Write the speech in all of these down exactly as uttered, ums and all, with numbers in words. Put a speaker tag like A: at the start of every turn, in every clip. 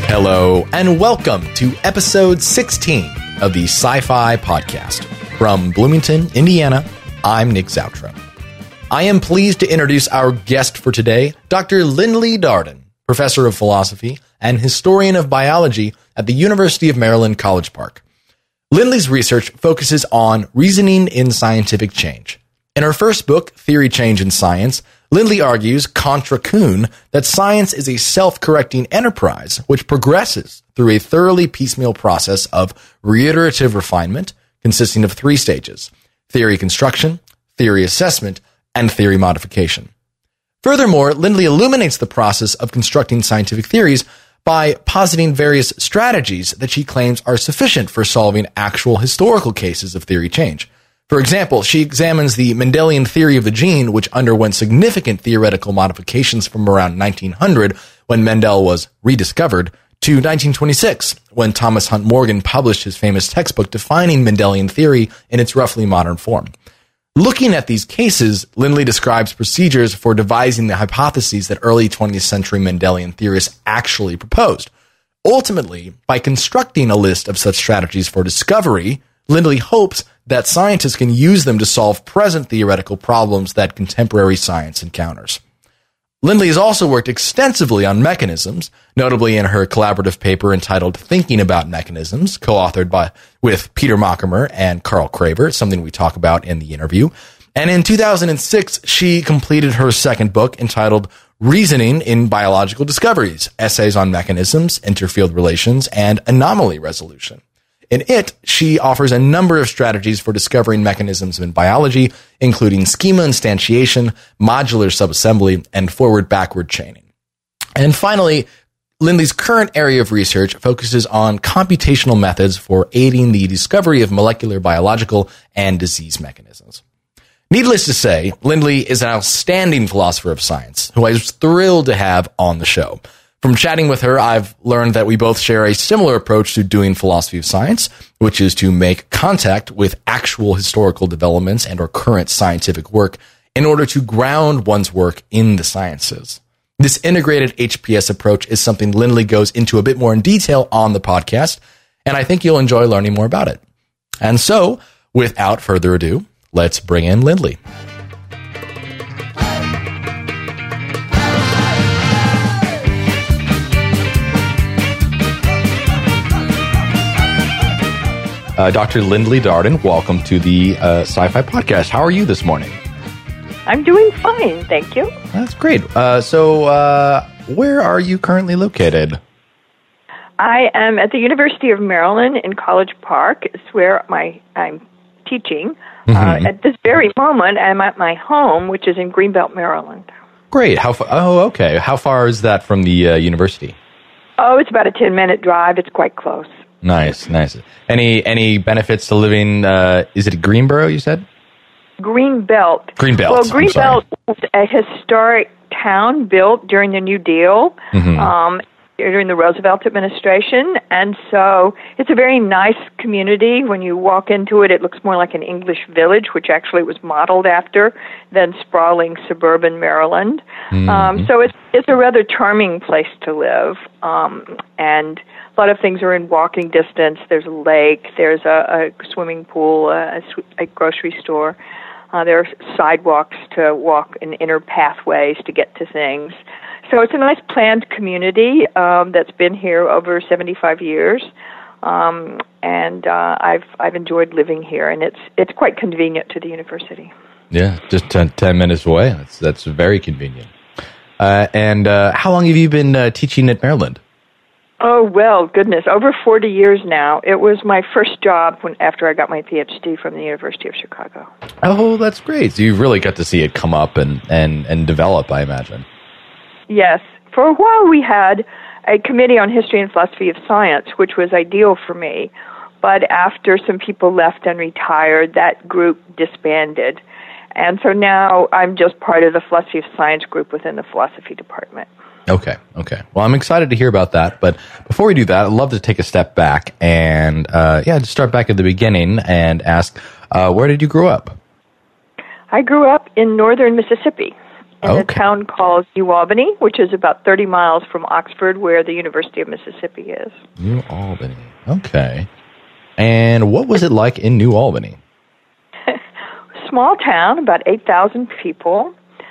A: Hello, and welcome to episode sixteen of the Sci-Fi Podcast. From Bloomington, Indiana, I'm Nick Zoutro. I am pleased to introduce our guest for today, Doctor Lindley Darden, professor of philosophy and historian of biology at the University of Maryland, College Park. Lindley's research focuses on reasoning in scientific change. In her first book, Theory, Change, and Science, Lindley argues, contra Kuhn, that science is a self-correcting enterprise which progresses through a thoroughly piecemeal process of reiterative refinement consisting of three stages: theory construction, theory assessment, and theory modification. Furthermore, Lindley illuminates the process of constructing scientific theories by positing various strategies that she claims are sufficient for solving actual historical cases of theory change. For example, she examines the Mendelian theory of the gene, which underwent significant theoretical modifications from around nineteen hundred, when Mendel was rediscovered, to nineteen twenty-six, when Thomas Hunt Morgan published his famous textbook defining Mendelian theory in its roughly modern form. Looking at these cases, Lindley describes procedures for devising the hypotheses that early twentieth century Mendelian theorists actually proposed. Ultimately, by constructing a list of such strategies for discovery, Lindley hopes that scientists can use them to solve present theoretical problems that contemporary science encounters. Lindley has also worked extensively on mechanisms, notably in her collaborative paper entitled Thinking About Mechanisms, co-authored by with Peter Mockemer and Carl Craver, something we talk about in the interview. And in two thousand six, she completed her second book entitled Reasoning in Biological Discoveries, Essays on Mechanisms, Interfield Relations, and Anomaly Resolution. In it, she offers a number of strategies for discovering mechanisms in biology, including schema instantiation, modular subassembly, and forward-backward chaining. And finally, Lindley's current area of research focuses on computational methods for aiding the discovery of molecular biological and disease mechanisms. Needless to say, Lindley is an outstanding philosopher of science who I was thrilled to have on the show. From chatting with her, I've learned that we both share a similar approach to doing philosophy of science, which is to make contact with actual historical developments and or current scientific work in order to ground one's work in the sciences. This integrated H P S approach is something Lindley goes into a bit more in detail on the podcast, and I think you'll enjoy learning more about it. And so, without further ado, let's bring in Lindley. Uh, Doctor Lindley Darden, welcome to the uh, Sci-Fi Podcast. How are you this morning?
B: I'm doing fine, thank you.
A: That's great. Uh, so, uh, where are you currently located?
B: I am at the University of Maryland in College Park. It's where my I'm teaching. Mm-hmm. Uh, at this very moment, I'm at my home, which is in Greenbelt, Maryland.
A: Great. How far? Oh, okay. How far is that from the uh, university?
B: Oh, it's about a ten-minute drive. It's quite close.
A: Nice, nice. Any any benefits to living, uh, is it Greenboro, you said?
B: Greenbelt.
A: Greenbelt.
B: Well, Greenbelt was a historic town built during the New Deal, mm-hmm. um, during the Roosevelt administration, and so it's a very nice community. When you walk into it, it looks more like an English village, which actually was modeled after, than sprawling suburban Maryland. Mm-hmm. Um, so it's it's a rather charming place to live, um, and a lot of things are in walking distance. There's a lake, there's a, a swimming pool, a, a grocery store. Uh, there are sidewalks to walk and inner pathways to get to things. So it's a nice planned community um, that's been here over seventy-five years, um, and uh, I've I've enjoyed living here, and it's it's quite convenient to the university.
A: Yeah, just ten, ten minutes away. That's that's very convenient. Uh, and uh, how long have you been uh, teaching at Maryland?
B: Oh, well, goodness, over forty years now. It was my first job when after I got my P H D from the University of Chicago.
A: Oh, that's great. So you've really got to see it come up and, and, and develop, I imagine.
B: Yes. For a while we had a committee on history and philosophy of science, which was ideal for me. But after some people left and retired, that group disbanded. And so now I'm just part of the philosophy of science group within the philosophy department.
A: Okay, okay. Well, I'm excited to hear about that. But before we do that, I'd love to take a step back and, uh, yeah, just start back at the beginning and ask, uh, where did you grow up?
B: I grew up in northern Mississippi. in okay. a town called New Albany, which is about thirty miles from Oxford, where the University of Mississippi is.
A: New Albany. Okay. And what was it like in New Albany?
B: Small town, about eight thousand people.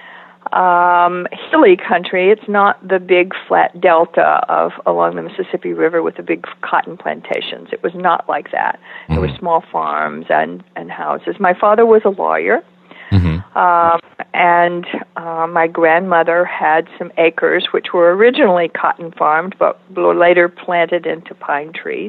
B: Um, hilly country. It's not the big flat delta of along the Mississippi River with the big cotton plantations. It was not like that. Mm-hmm. There were small farms and, and houses. My father was a lawyer, mm-hmm. um, and uh, my grandmother had some acres which were originally cotton farmed but were later planted into pine trees.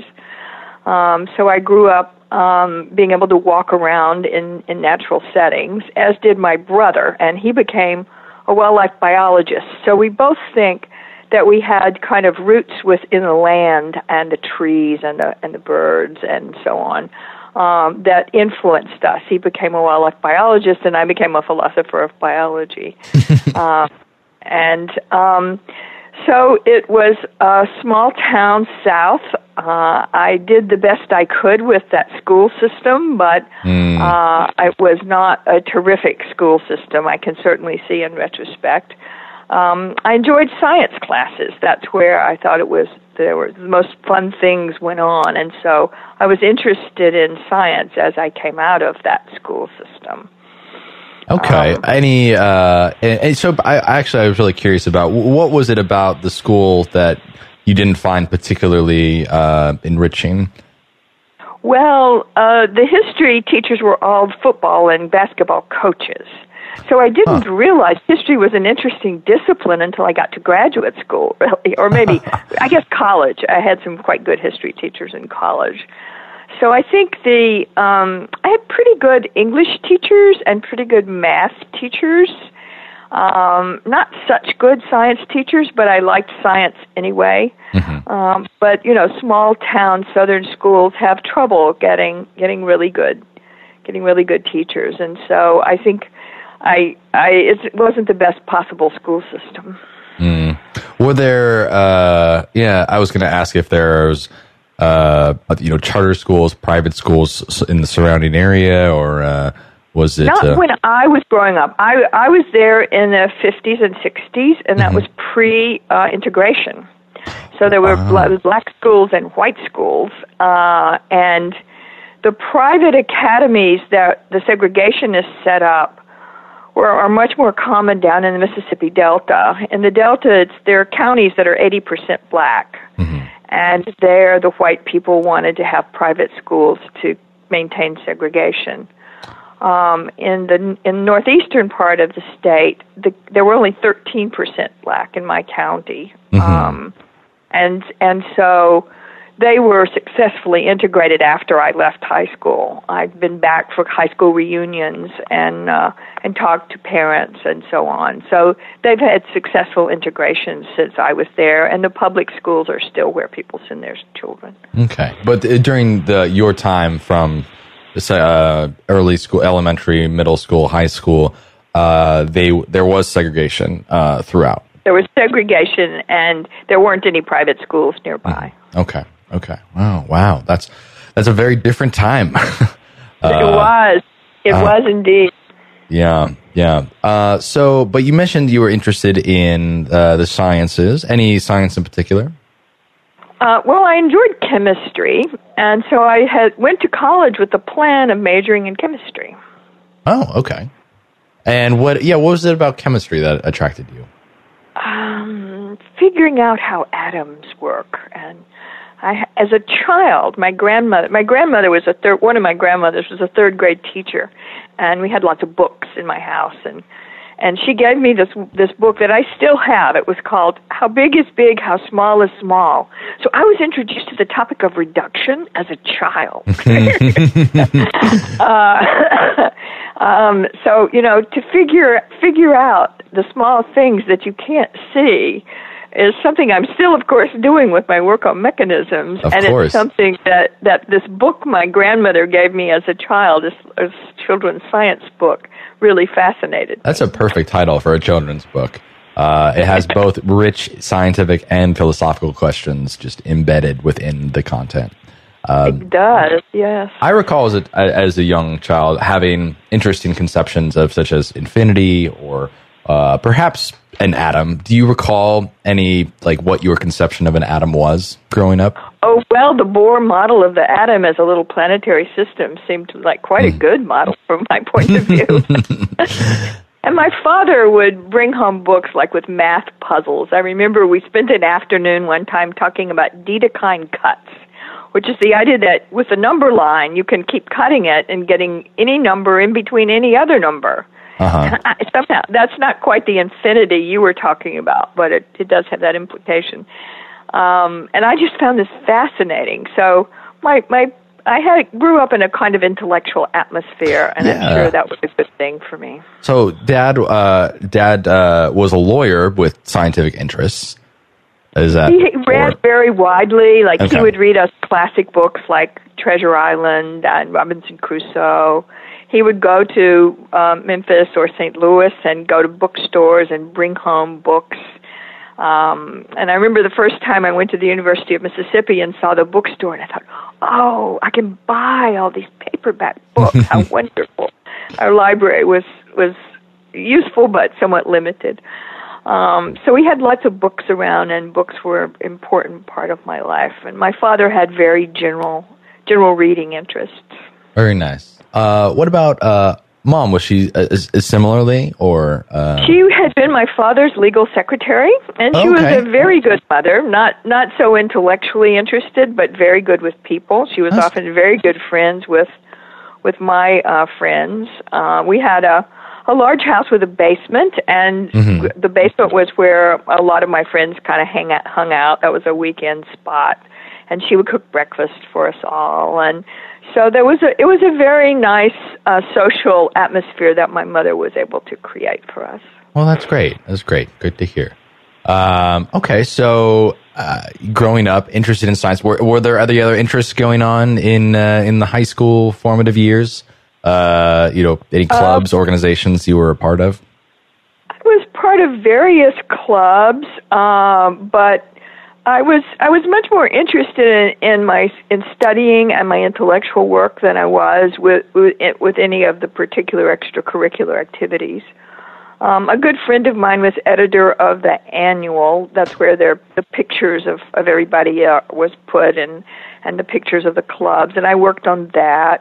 B: Um, so I grew up um, being able to walk around in, in natural settings, as did my brother, and he became a wildlife biologist. So we both think that we had kind of roots within the land and the trees and the and the birds and so on um, that influenced us. He became a wildlife biologist, and I became a philosopher of biology. uh, and um, so it was a small town south. Uh, I did the best I could with that school system, but mm. uh, it was not a terrific school system, I can certainly see in retrospect. Um, I enjoyed science classes. That's where I thought it was, there were the most fun things went on, and so I was interested in science as I came out of that school system.
A: Okay. Um, Any, uh, and, and so I actually I was really curious about what was it about the school that you didn't find particularly uh, enriching?
B: Well, uh, the history teachers were all football and basketball coaches. So I didn't huh. realize history was an interesting discipline until I got to graduate school, really, or maybe, I guess college. I had some quite good history teachers in college. So I think the um, I had pretty good English teachers and pretty good math teachers. Um, not such good science teachers, but I liked science anyway. Mm-hmm. Um, but you know, small town southern schools have trouble getting getting really good, getting really good teachers, and so I think I I it wasn't the best possible school system.
A: Mm. Were there? Uh, yeah, I was going to ask if there's uh, you know charter schools, private schools in the surrounding area, or uh, was it?
B: Not uh, when I was growing up. I I was there in the fifties and sixties, and that mm-hmm. was pre-integration. Uh, so there were uh-huh. black schools and white schools, uh, and the private academies that the segregationists set up were are much more common down in the Mississippi Delta. In the Delta, it's, there are counties that are eighty percent black, mm-hmm. and there the white people wanted to have private schools to maintain segregation. Um, in the in northeastern part of the state, the, there were only thirteen percent black in my county, mm-hmm. um, and and so they were successfully integrated after I left high school. I've been back for high school reunions and uh, and talked to parents and so on. So they've had successful integration since I was there, and the public schools are still where people send their children.
A: Okay, but during the your time from Uh, early school, elementary, middle school, high school, uh, they there was segregation uh, throughout.
B: There was segregation, and there weren't any private schools nearby.
A: Mm. Okay, okay, wow, wow, that's that's a very different time.
B: uh, it was, it uh, was indeed.
A: Yeah, yeah. Uh, so, but you mentioned you were interested in uh, the sciences. Any science in particular?
B: Uh, well, I enjoyed chemistry, and so I had went to college with the plan of majoring in chemistry.
A: Oh, okay. And what? Yeah, what was it about chemistry that attracted you?
B: Um, figuring out how atoms work, and I, as a child, my grandmother, my grandmother was a third. One of my grandmothers was a third grade teacher, and we had lots of books in my house, and. And she gave me this this book that I still have. It was called How Big is Big, How Small is Small. So I was introduced to the topic of reduction as a child. uh, um, so, you know, to figure figure out the small things that you can't see is something I'm still, of course, doing with my work on mechanisms.
A: Of
B: and
A: course.
B: It's something that, that this book my grandmother gave me as a child, this, this children's science book, really fascinated.
A: That's a perfect title for a children's book. Uh, it has both rich scientific and philosophical questions just embedded within the content.
B: Um, it does, yes.
A: I recall as a, as a young child having interesting conceptions of such as infinity or uh, perhaps an atom. Do you recall any, like, what your conception of an atom was growing up?
B: Oh, well, the Bohr model of the atom as a little planetary system seemed like quite mm. a good model from my point of view. And my father would bring home books like with math puzzles. I remember we spent an afternoon one time talking about Dedekind cuts, which is the idea that with a number line, you can keep cutting it and getting any number in between any other number.
A: Uh-huh.
B: I, somehow, that's not quite the infinity you were talking about, but it, it does have that implication. Um, and I just found this fascinating. So my my I had grew up in a kind of intellectual atmosphere, and yeah. I'm sure that was a good thing for me.
A: So Dad, uh, Dad uh, was a lawyer with scientific interests. Is that
B: he read or? very widely. Like
A: okay.
B: he would read us classic books like Treasure Island and Robinson Crusoe. He would go to um, Memphis or Saint Louis and go to bookstores and bring home books. Um, and I remember the first time I went to the University of Mississippi and saw the bookstore, and I thought, oh, I can buy all these paperback books. How wonderful. Our library was, was useful but somewhat limited. Um, so we had lots of books around, and books were an important part of my life. And my father had very general general reading interests.
A: Very nice. Uh, what about uh, Mom? Was she uh, is, is similarly, or uh...
B: she had been my father's legal secretary, and she
A: okay.
B: was a very good mother. Not not so intellectually interested, but very good with people. She was
A: That's...
B: often very good friends with with my uh, friends. Uh, we had a a large house with a basement, and mm-hmm. the basement was where a lot of my friends kind of hang out, hung out. That was a weekend spot, and she would cook breakfast for us all, and so there was a it was a very nice uh, social atmosphere that my mother was able to create for us.
A: Well, that's great. That's great. Good to hear. Um, okay, so uh, growing up, interested in science, were, were there other other interests going on in uh, in the high school formative years? Uh, you know, any clubs, um, organizations you were a part of?
B: I was part of various clubs, um, but I was I was much more interested in, in my in studying and my intellectual work than I was with with, with any of the particular extracurricular activities. Um, a good friend of mine was editor of the Annual. That's where their, the pictures of, of everybody uh, was put, and and the pictures of the clubs, and I worked on that.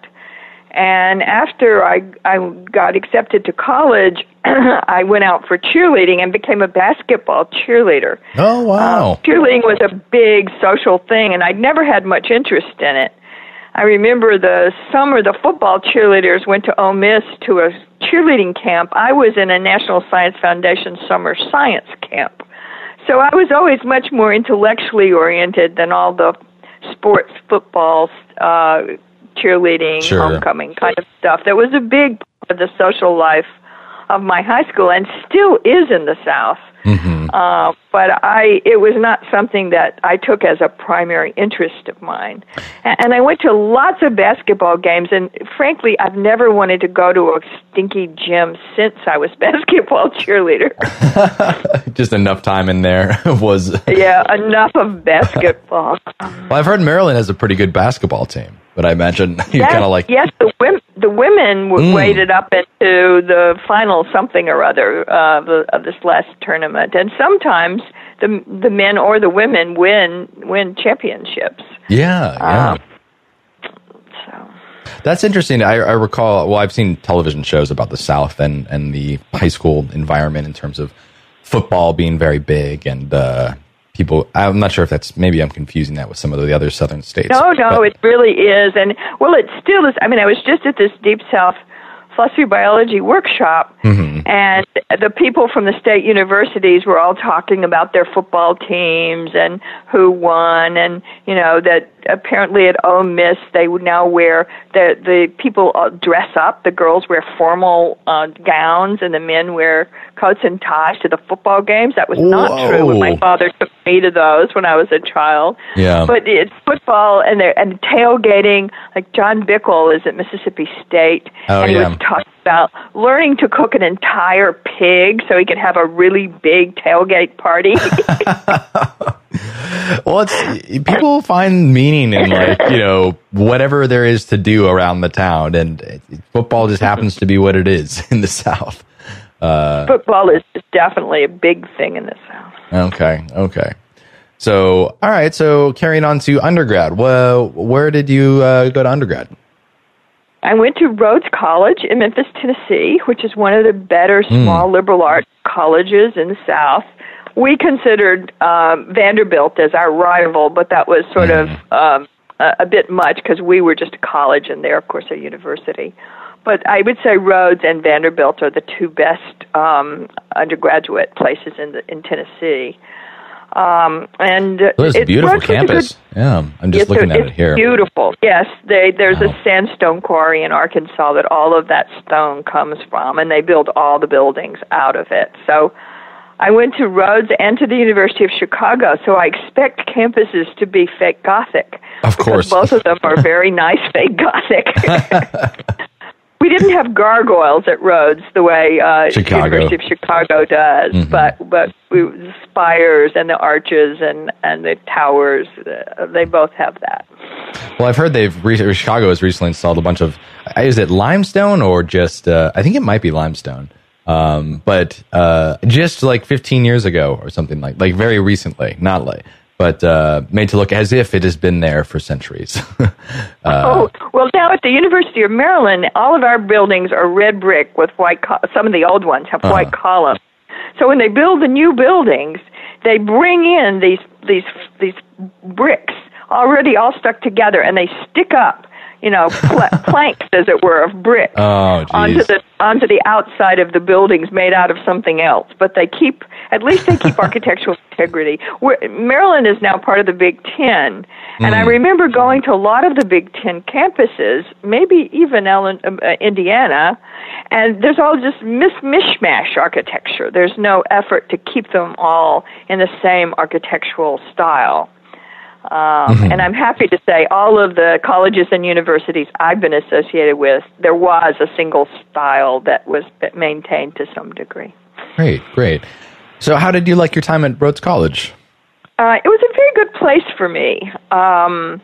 B: And after I I got accepted to college, I went out for cheerleading and became a basketball cheerleader.
A: Oh, wow.
B: Um, cheerleading was a big social thing, and I'd never had much interest in it. I remember the summer the football cheerleaders went to Ole Miss to a cheerleading camp. I was in a National Science Foundation summer science camp. So I was always much more intellectually oriented than all the sports, football, uh cheerleading,
A: sure.
B: homecoming kind of stuff. That was a big part of the social life of my high school, and still is in the South.
A: Mm-hmm.
B: Uh, but I, it was not something that I took as a primary interest of mine. And, and I went to lots of basketball games, and frankly, I've never wanted to go to a stinky gym since I was basketball cheerleader.
A: Just enough time in there was...
B: yeah, enough of basketball.
A: Well, I've heard Maryland has a pretty good basketball team, but I imagine you kind of like...
B: Yes, the women, the women mm. waded up into the final something or other uh, of, the, of this last tournament. And sometimes the the men or the women win win championships.
A: Yeah, yeah.
B: Um, so
A: that's interesting. I, I recall. Well, I've seen television shows about the South and, and the high school environment in terms of football being very big, and uh, people. I'm not sure if that's maybe I'm confusing that with some of the other Southern states.
B: No, no,
A: but,
B: it really is, and well, it still is. I mean, I was just at this Deep South philosophy biology workshop,
A: mm-hmm.
B: and the people from the state universities were all talking about their football teams and who won, and you know that apparently at Ole Miss they would now wear the the people dress up. The girls wear formal uh, gowns, and the men wear coats and ties to the football games. That was not
A: Whoa.
B: true when my father took me to those when I was a child.
A: Yeah.
B: But it's football and they're, and tailgating. Like John Bickel is at Mississippi State,
A: oh,
B: and he
A: yeah.
B: was talking about learning to cook an entire pig so he could have a really big tailgate party.
A: Well, it's, people find meaning in, like, you know, whatever there is to do around the town, and it, football just happens to be what it is in the South. Uh,
B: Football is definitely a big thing in the South.
A: Okay, okay. So, all right. So, carrying on to undergrad. Well, where did you uh, go to undergrad?
B: I went to Rhodes College in Memphis, Tennessee, which is one of the better small mm. liberal arts colleges in the South. We considered um, Vanderbilt as our rival, but that was sort mm. of um, a, a bit much because we were just a college and they're, of course, a university. But I would say Rhodes and Vanderbilt are the two best um, undergraduate places in the, in Tennessee. Um, and
A: well, it's a beautiful campus. Good, yeah, I'm just looking a, at it here.
B: Beautiful. Yes, they, there's
A: wow.
B: a sandstone quarry in Arkansas that all of that stone comes from, and they build all the buildings out of it. So I went to Rhodes and to the University of Chicago, so I expect campuses to be fake Gothic.
A: Of course.
B: Both of them are very nice fake Gothic. We didn't have gargoyles at Rhodes the way uh,
A: Chicago.
B: University of Chicago does, mm-hmm. but but we, the spires and the arches and, and the towers, uh, they both have that.
A: Well, I've heard they've re- Chicago has recently installed a bunch of, is it limestone or just, uh, I think it might be limestone, um, but uh, just like fifteen years ago or something like, like very recently, not like, but uh, made to look as if it has been there for centuries. uh,
B: oh, well, now at the University of Maryland, all of our buildings are red brick with white, co- some of the old ones have uh-huh. white columns. So when they build the new buildings, they bring in these these these bricks already all stuck together, and they stick up, you know, pl- planks, as it were, of brick
A: oh,
B: onto the onto the outside of the buildings made out of something else. But they keep, at least they keep architectural integrity. We're, Maryland is now part of the Big Ten, and mm. I remember going to a lot of the Big Ten campuses, maybe even Ellen, uh, Indiana, and there's all just mis- mishmash architecture. There's no effort to keep them all in the same architectural style. Um, mm-hmm. And I'm happy to say all of the colleges and universities I've been associated with, there was a single style that was maintained to some degree.
A: Great, great. So how did you like your time at Rhodes College?
B: Uh, it was a very good place for me. Um,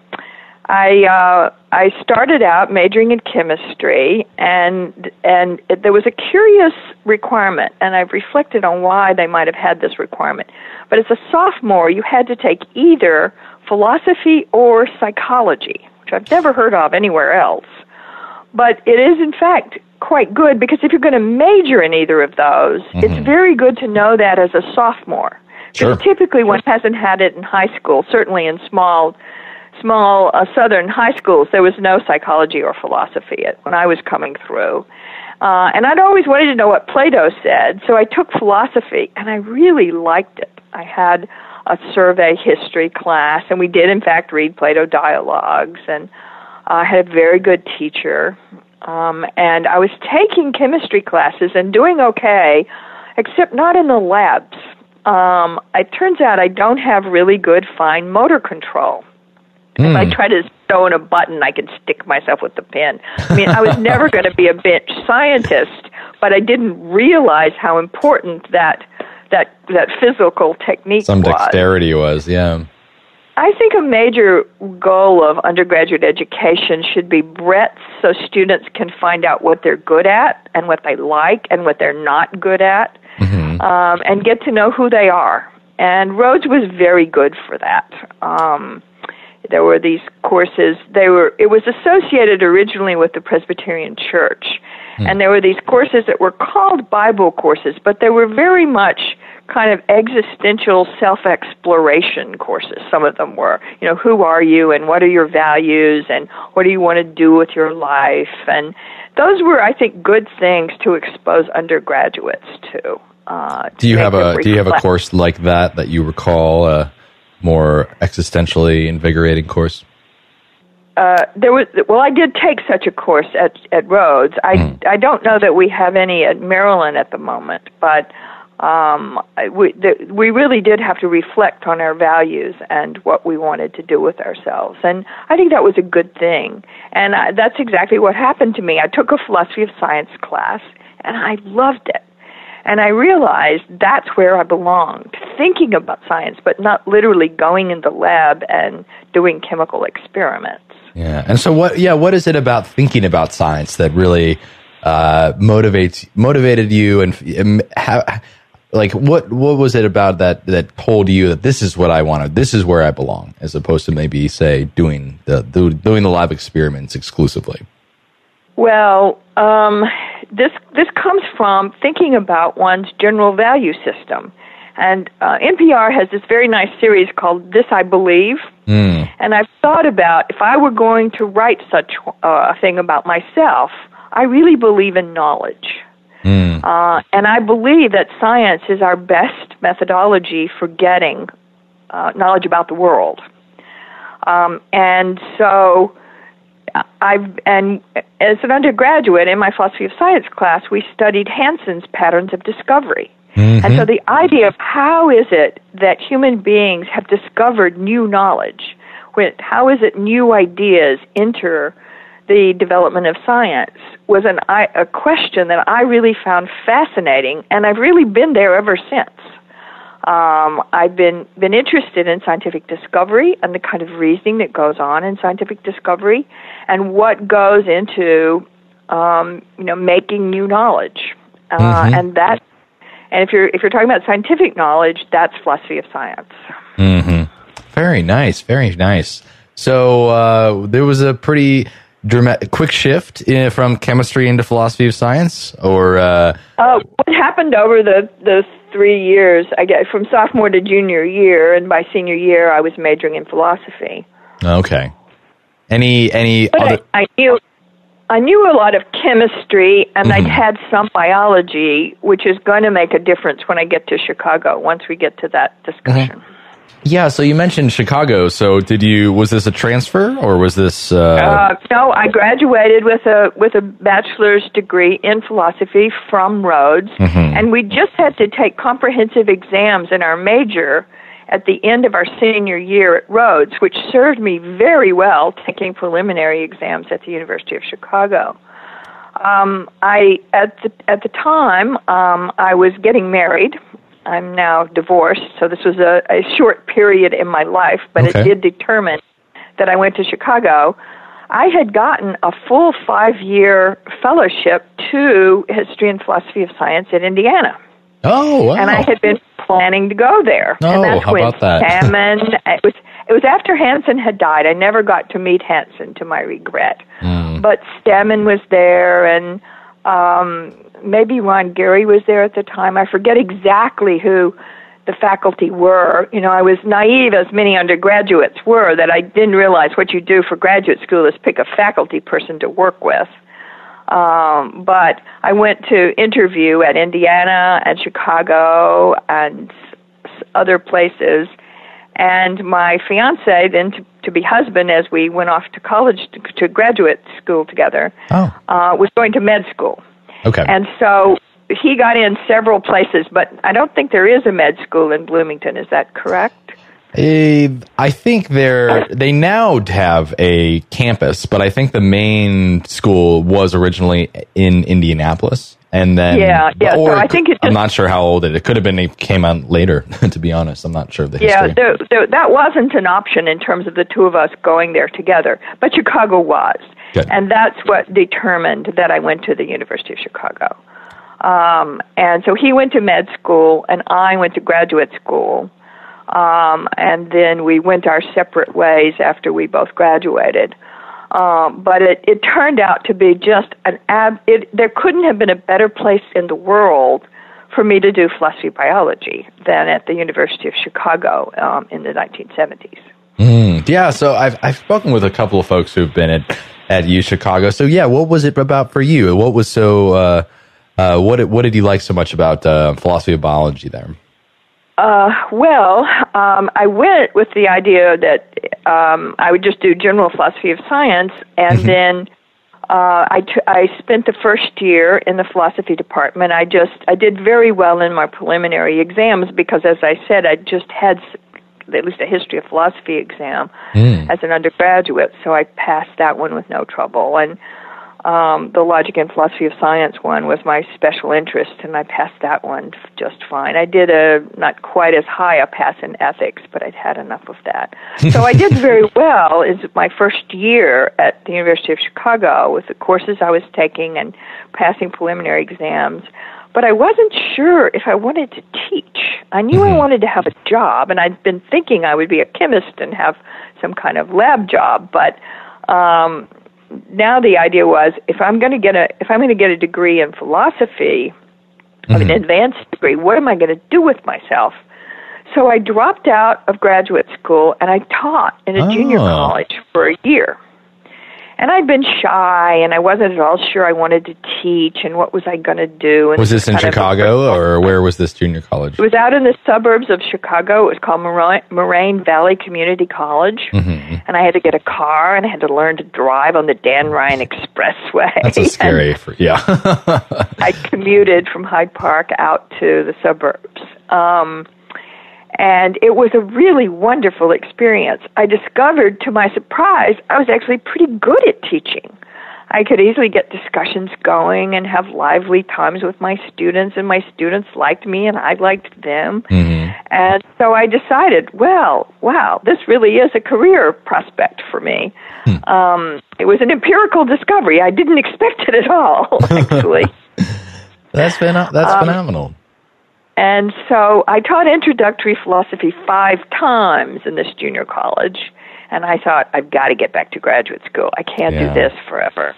B: I uh, I started out majoring in chemistry, and and it, there was a curious requirement, and I've reflected on why they might have had this requirement. But as a sophomore, you had to take either philosophy or psychology, which I've never heard of anywhere else. But it is, in fact, quite good, because if you're going to major in either of those, mm-hmm. it's very good to know that as a sophomore. Because
A: sure.
B: typically one hasn't had it in high school, certainly in small small uh, southern high schools, there was no psychology or philosophy when I was coming through. Uh, and I'd always wanted to know what Plato said, so I took philosophy, and I really liked it. I had a survey history class, and we did, in fact, read Plato dialogues, and I had a very good teacher. Um, and I was taking chemistry classes and doing okay, except not in the labs. Um, it turns out I don't have really good fine motor control. Mm. If I try to throw in a button, I can stick myself with the pen. I mean, I was never going to be a bench scientist, but I didn't realize how important that that that physical technique
A: Some
B: was.
A: Some dexterity was, yeah.
B: I think a major goal of undergraduate education should be breadth, so students can find out what they're good at and what they like and what they're not good at, mm-hmm. um, and get to know who they are. And Rhodes was very good for that. Um, there were these courses. They were. It was associated originally with the Presbyterian Church, mm. and there were these courses that were called Bible courses, but they were very much kind of existential self-exploration courses. Some of them were, you know, who are you and what are your values and what do you want to do with your life? And those were, I think, good things to expose undergraduates to. Uh,
A: do you have a Do you have a course like that that you recall, a more existentially invigorating course?
B: Uh, there was well, I did take such a course at at Rhodes. I mm. I don't know that we have any at Maryland at the moment, but. Um, we, the, we really did have to reflect on our values and what we wanted to do with ourselves. And I think that was a good thing. And I, that's exactly what happened to me. I took a philosophy of science class, and I loved it. And I realized that's where I belonged, thinking about science, but not literally going in the lab and doing chemical experiments.
A: Yeah. And so what, yeah, what is it about thinking about science that really uh, motivates motivated you, and, and how, like what what was it about that that told you that this is what I wanted, this is where I belong, as opposed to maybe say doing the, the doing the lab experiments exclusively?
B: Well, um, this this comes from thinking about one's general value system. And uh, N P R has this very nice series called This I Believe. Mm. And I've thought about if I were going to write such uh, a thing about myself, I really believe in knowledge. Mm. Uh, and I believe that science is our best methodology for getting uh, knowledge about the world. Um, and so I've, and as an undergraduate in my philosophy of science class, we studied Hansen's patterns of discovery. Mm-hmm. And so the idea of how is it that human beings have discovered new knowledge, how is it new ideas enter the development of science, was an, a question that I really found fascinating, and I've really been there ever since. Um, I've been, been interested in scientific discovery and the kind of reasoning that goes on in scientific discovery and what goes into um, you know, making new knowledge. Uh, mm-hmm. And that And if you're if you're talking about scientific knowledge, that's philosophy of science.
A: Mm-hmm. Very nice, very nice. So uh, there was a pretty dramatic, quick shift in, from chemistry into philosophy of science, or uh,
B: uh, what happened over the the three years? I guess from sophomore to junior year, and by senior year, I was majoring in philosophy.
A: Okay. Any any
B: but
A: other?
B: I, I knew. I knew a lot of chemistry, and mm-hmm. I'd had some biology, which is going to make a difference when I get to Chicago, once we get to that discussion.
A: Mm-hmm. Yeah, so you mentioned Chicago. So did you, was this a transfer, or was this... Uh...
B: Uh, no, I graduated with a with a bachelor's degree in philosophy from Rhodes, mm-hmm. and we just had to take comprehensive exams in our major at the end of our senior year at Rhodes, which served me very well taking preliminary exams at the University of Chicago. Um, I at the at the time um, I was getting married. I'm now divorced, so this was a, a short period in my life, but okay. It did determine that I went to Chicago. I had gotten a full five-year fellowship to History and Philosophy of Science at Indiana.
A: Oh, wow.
B: And I had been planning to go there.
A: Oh,
B: and that's
A: how
B: when
A: about that?
B: Salmon, it was it was after Hansen had died. I never got to meet Hansen, to my regret. Mm. But Stammen was there, and um, maybe Ron Gary was there at the time. I forget exactly who the faculty were. You know, I was naive, as many undergraduates were, that I didn't realize what you do for graduate school is pick a faculty person to work with. Um, but I went to interview at Indiana and Chicago and other places, and my fiance, then to, to be husband as we went off to college, to, to graduate school together, oh. uh, was going to med school.
A: Okay.
B: And so he got in several places, but I don't think there is a med school in Bloomington. Is that correct?
A: Uh, I think they're, they now have a campus, but I think the main school was originally in Indianapolis. And then,
B: yeah, yeah.
A: Or
B: so I think it just,
A: I'm not sure how old it. It could have been. It came out later. To be honest, I'm not sure of the history.
B: Yeah, there, there, that wasn't an option in terms of the two of us going there together. But Chicago was,
A: Good.
B: And that's what determined that I went to the University of Chicago. Um, and so he went to med school, and I went to graduate school. Um, and then we went our separate ways after we both graduated. Um, but it, it turned out to be just an ab. It, there couldn't have been a better place in the world for me to do philosophy of biology than at the University of Chicago um, in the nineteen seventies.
A: Mm, yeah, so I've I've spoken with a couple of folks who've been at at U Chicago. So yeah, what was it about for you? What was so uh, uh, what did, what did you like so much about uh, philosophy of biology there?
B: Uh, well, um, I went with the idea that um, I would just do general philosophy of science, and mm-hmm. then uh, I, t- I spent the first year in the philosophy department. I just I did very well in my preliminary exams because, as I said, I just had at least a history of philosophy exam mm. as an undergraduate, so I passed that one with no trouble. And Um, the logic and philosophy of science one was my special interest, and I passed that one just fine. I did a not quite as high a pass in ethics, but I'd had enough of that. So I did very well in my first year at the University of Chicago with the courses I was taking and passing preliminary exams. But I wasn't sure if I wanted to teach. I knew mm-hmm. I wanted to have a job, and I'd been thinking I would be a chemist and have some kind of lab job, but um now the idea was if I'm going to get a if I'm going to get a degree in philosophy, mm-hmm. an advanced degree, what am I going to do with myself? So I dropped out of graduate school and I taught in a oh. junior college for a year. And I'd been shy, and I wasn't at all sure I wanted to teach, and what was I going to do. And
A: was this in Chicago, or where was this junior college?
B: It was out in the suburbs of Chicago. It was called Moraine, Moraine Valley Community College, mm-hmm. and I had to get a car, and I had to learn to drive on the Dan Ryan Expressway.
A: That's a scary, for, yeah.
B: I commuted from Hyde Park out to the suburbs. Um And it was a really wonderful experience. I discovered, to my surprise, I was actually pretty good at teaching. I could easily get discussions going and have lively times with my students, and my students liked me and I liked them. Mm-hmm. And so I decided, well, wow, this really is a career prospect for me. Hmm. Um, it was an empirical discovery. I didn't expect it at all, actually.
A: that's been, that's um, phenomenal.
B: And so I taught introductory philosophy five times in this junior college, and I thought, I've got to get back to graduate school. I can't yeah. do this forever.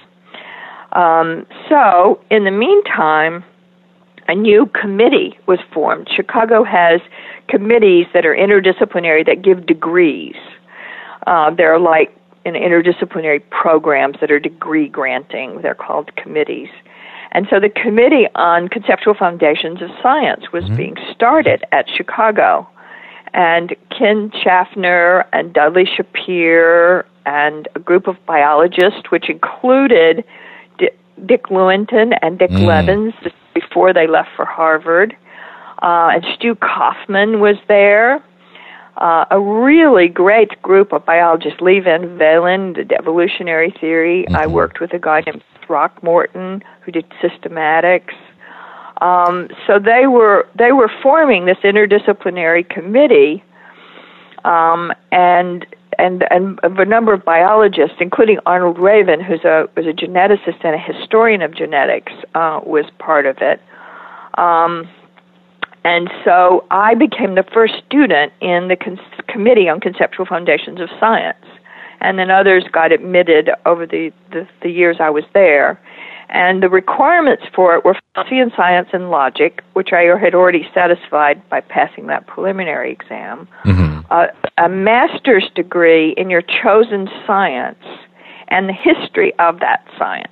B: Um, so in the meantime, a new committee was formed. Chicago has committees that are interdisciplinary that give degrees. Uh, they're like in interdisciplinary programs that are degree granting. They're called committees. And so the Committee on Conceptual Foundations of Science was mm-hmm. being started at Chicago. And Ken Schaffner and Dudley Shapiro and a group of biologists, which included D- Dick Lewontin and Dick mm. Levins before they left for Harvard. Uh, and Stu Kaufman was there. Uh, a really great group of biologists, Lee Van Valen, did evolutionary theory. Mm-hmm. I worked with a guy named Throckmorton, who did systematics. Um, so they were they were forming this interdisciplinary committee, um, and and and a number of biologists, including Arnold Raven, who's a was a geneticist and a historian of genetics, uh, was part of it. Um, and so I became the first student in the con- Committee on Conceptual Foundations of Science. And then others got admitted over the, the, the years I was there. And the requirements for it were philosophy and science and logic, which I had already satisfied by passing that preliminary exam, mm-hmm. uh, a master's degree in your chosen science, and the history of that science.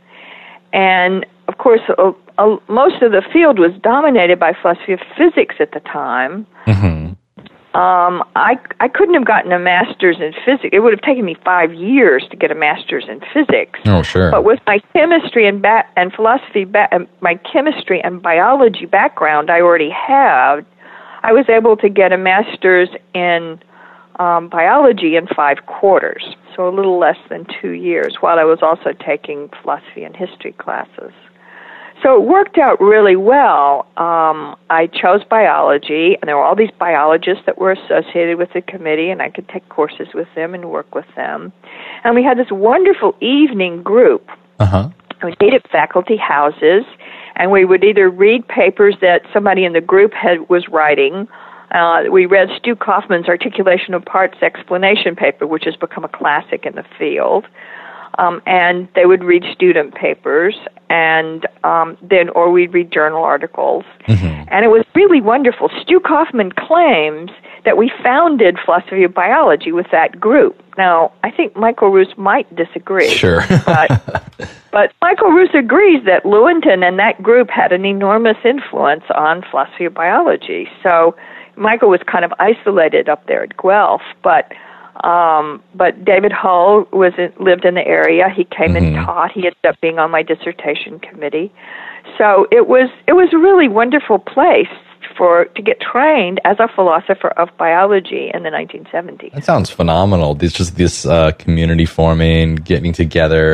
B: And, of course, uh, uh, most of the field was dominated by philosophy of physics at the time. Mm-hmm. Um, I I couldn't have gotten a master's in physics. It would have taken me five years to get a master's in physics.
A: Oh, sure.
B: But with my chemistry and ba- and philosophy, ba- my chemistry and biology background I already had, I was able to get a master's in um, biology in five quarters, so a little less than two years, while I was also taking philosophy and history classes. So it worked out really well. Um, I chose biology, and there were all these biologists that were associated with the committee, and I could take courses with them and work with them. And we had this wonderful evening group. Uh-huh. We stayed at faculty houses, and we would either read papers that somebody in the group had was writing. Uh, we read Stu Kaufman's Articulation of Parts explanation paper, which has become a classic in the field. Um, and they would read student papers, and um, then, or we'd read journal articles. Mm-hmm. And it was really wonderful. Stu Kaufman claims that we founded philosophy of biology with that group. Now, I think Michael Ruse might disagree.
A: Sure.
B: but, but Michael Ruse agrees that Lewontin and that group had an enormous influence on philosophy of biology. So Michael was kind of isolated up there at Guelph, but Um, but David Hull was in, lived in the area. He came mm-hmm. and taught. He ended up being on my dissertation committee. So it was it was a really wonderful place for to get trained as a philosopher of biology in the nineteen seventies.
A: That sounds phenomenal. It's just this uh, community forming, getting together,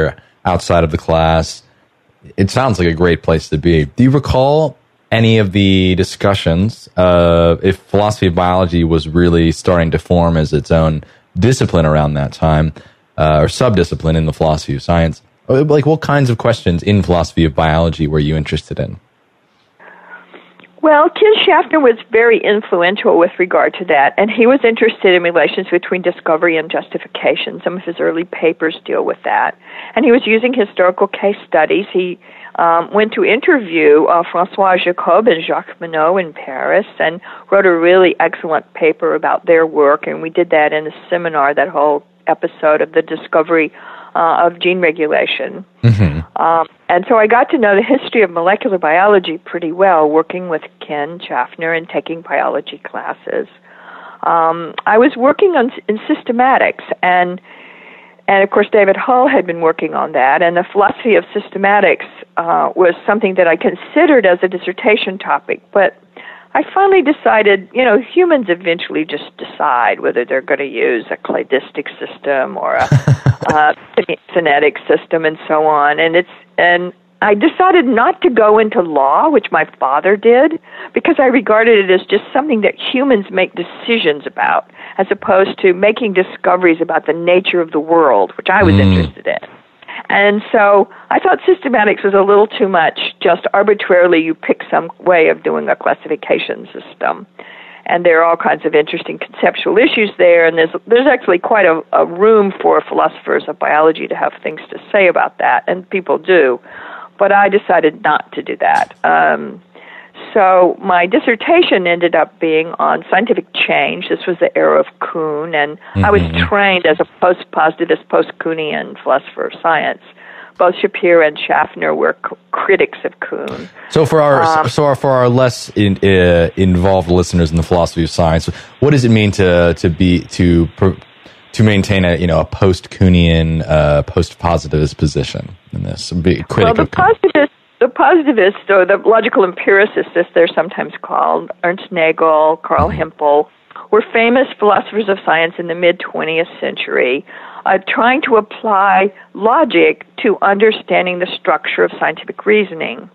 A: outside of the class. It sounds like a great place to be. Do you recall any of the discussions uh, if philosophy of biology was really starting to form as its own discipline around that time, uh, or subdiscipline in the philosophy of science? Like, what kinds of questions in philosophy of biology were you interested in?
B: Well, Ken Schaffner was very influential with regard to that, and he was interested in relations between discovery and justification. Some of his early papers deal with that. And he was using historical case studies. He um, went to interview uh, François Jacob and Jacques Monod in Paris and wrote a really excellent paper about their work, and we did that in a seminar, that whole episode of the discovery Uh, of gene regulation.
A: Mm-hmm.
B: Um, and so I got to know the history of molecular biology pretty well, working with Ken Schaffner and taking biology classes. Um, I was working on in systematics, and and of course David Hull had been working on that, and the philosophy of systematics uh, was something that I considered as a dissertation topic, but I finally decided, you know, humans eventually just decide whether they're going to use a cladistic system or a uh, phonetic system and so on. And it's and I decided not to go into law, which my father did, because I regarded it as just something that humans make decisions about, as opposed to making discoveries about the nature of the world, which I was mm. interested in. And so I thought systematics was a little too much, just arbitrarily you pick some way of doing a classification system. And there are all kinds of interesting conceptual issues there, and there's there's actually quite a, a room for philosophers of biology to have things to say about that, and people do. But I decided not to do that. Um, so my dissertation ended up being on scientific change. This was the era of Kuhn, and mm-hmm. I was trained as a post-positivist, post-Kuhnian philosopher of science. Both Shapiro and Schaffner were c- critics of Kuhn.
A: So for our um, so for our less in, uh, involved listeners in the philosophy of science, what does it mean to to be to to maintain a you know a post-Kuhnian, uh, post-positivist position in this? Be a critic
B: well, the
A: of Kuhn.
B: positivist. The positivists, or the logical empiricists, as they're sometimes called, Ernst Nagel, Carl mm-hmm. Hempel, were famous philosophers of science in the mid-twentieth century, uh, trying to apply logic to understanding the structure of scientific reasoning.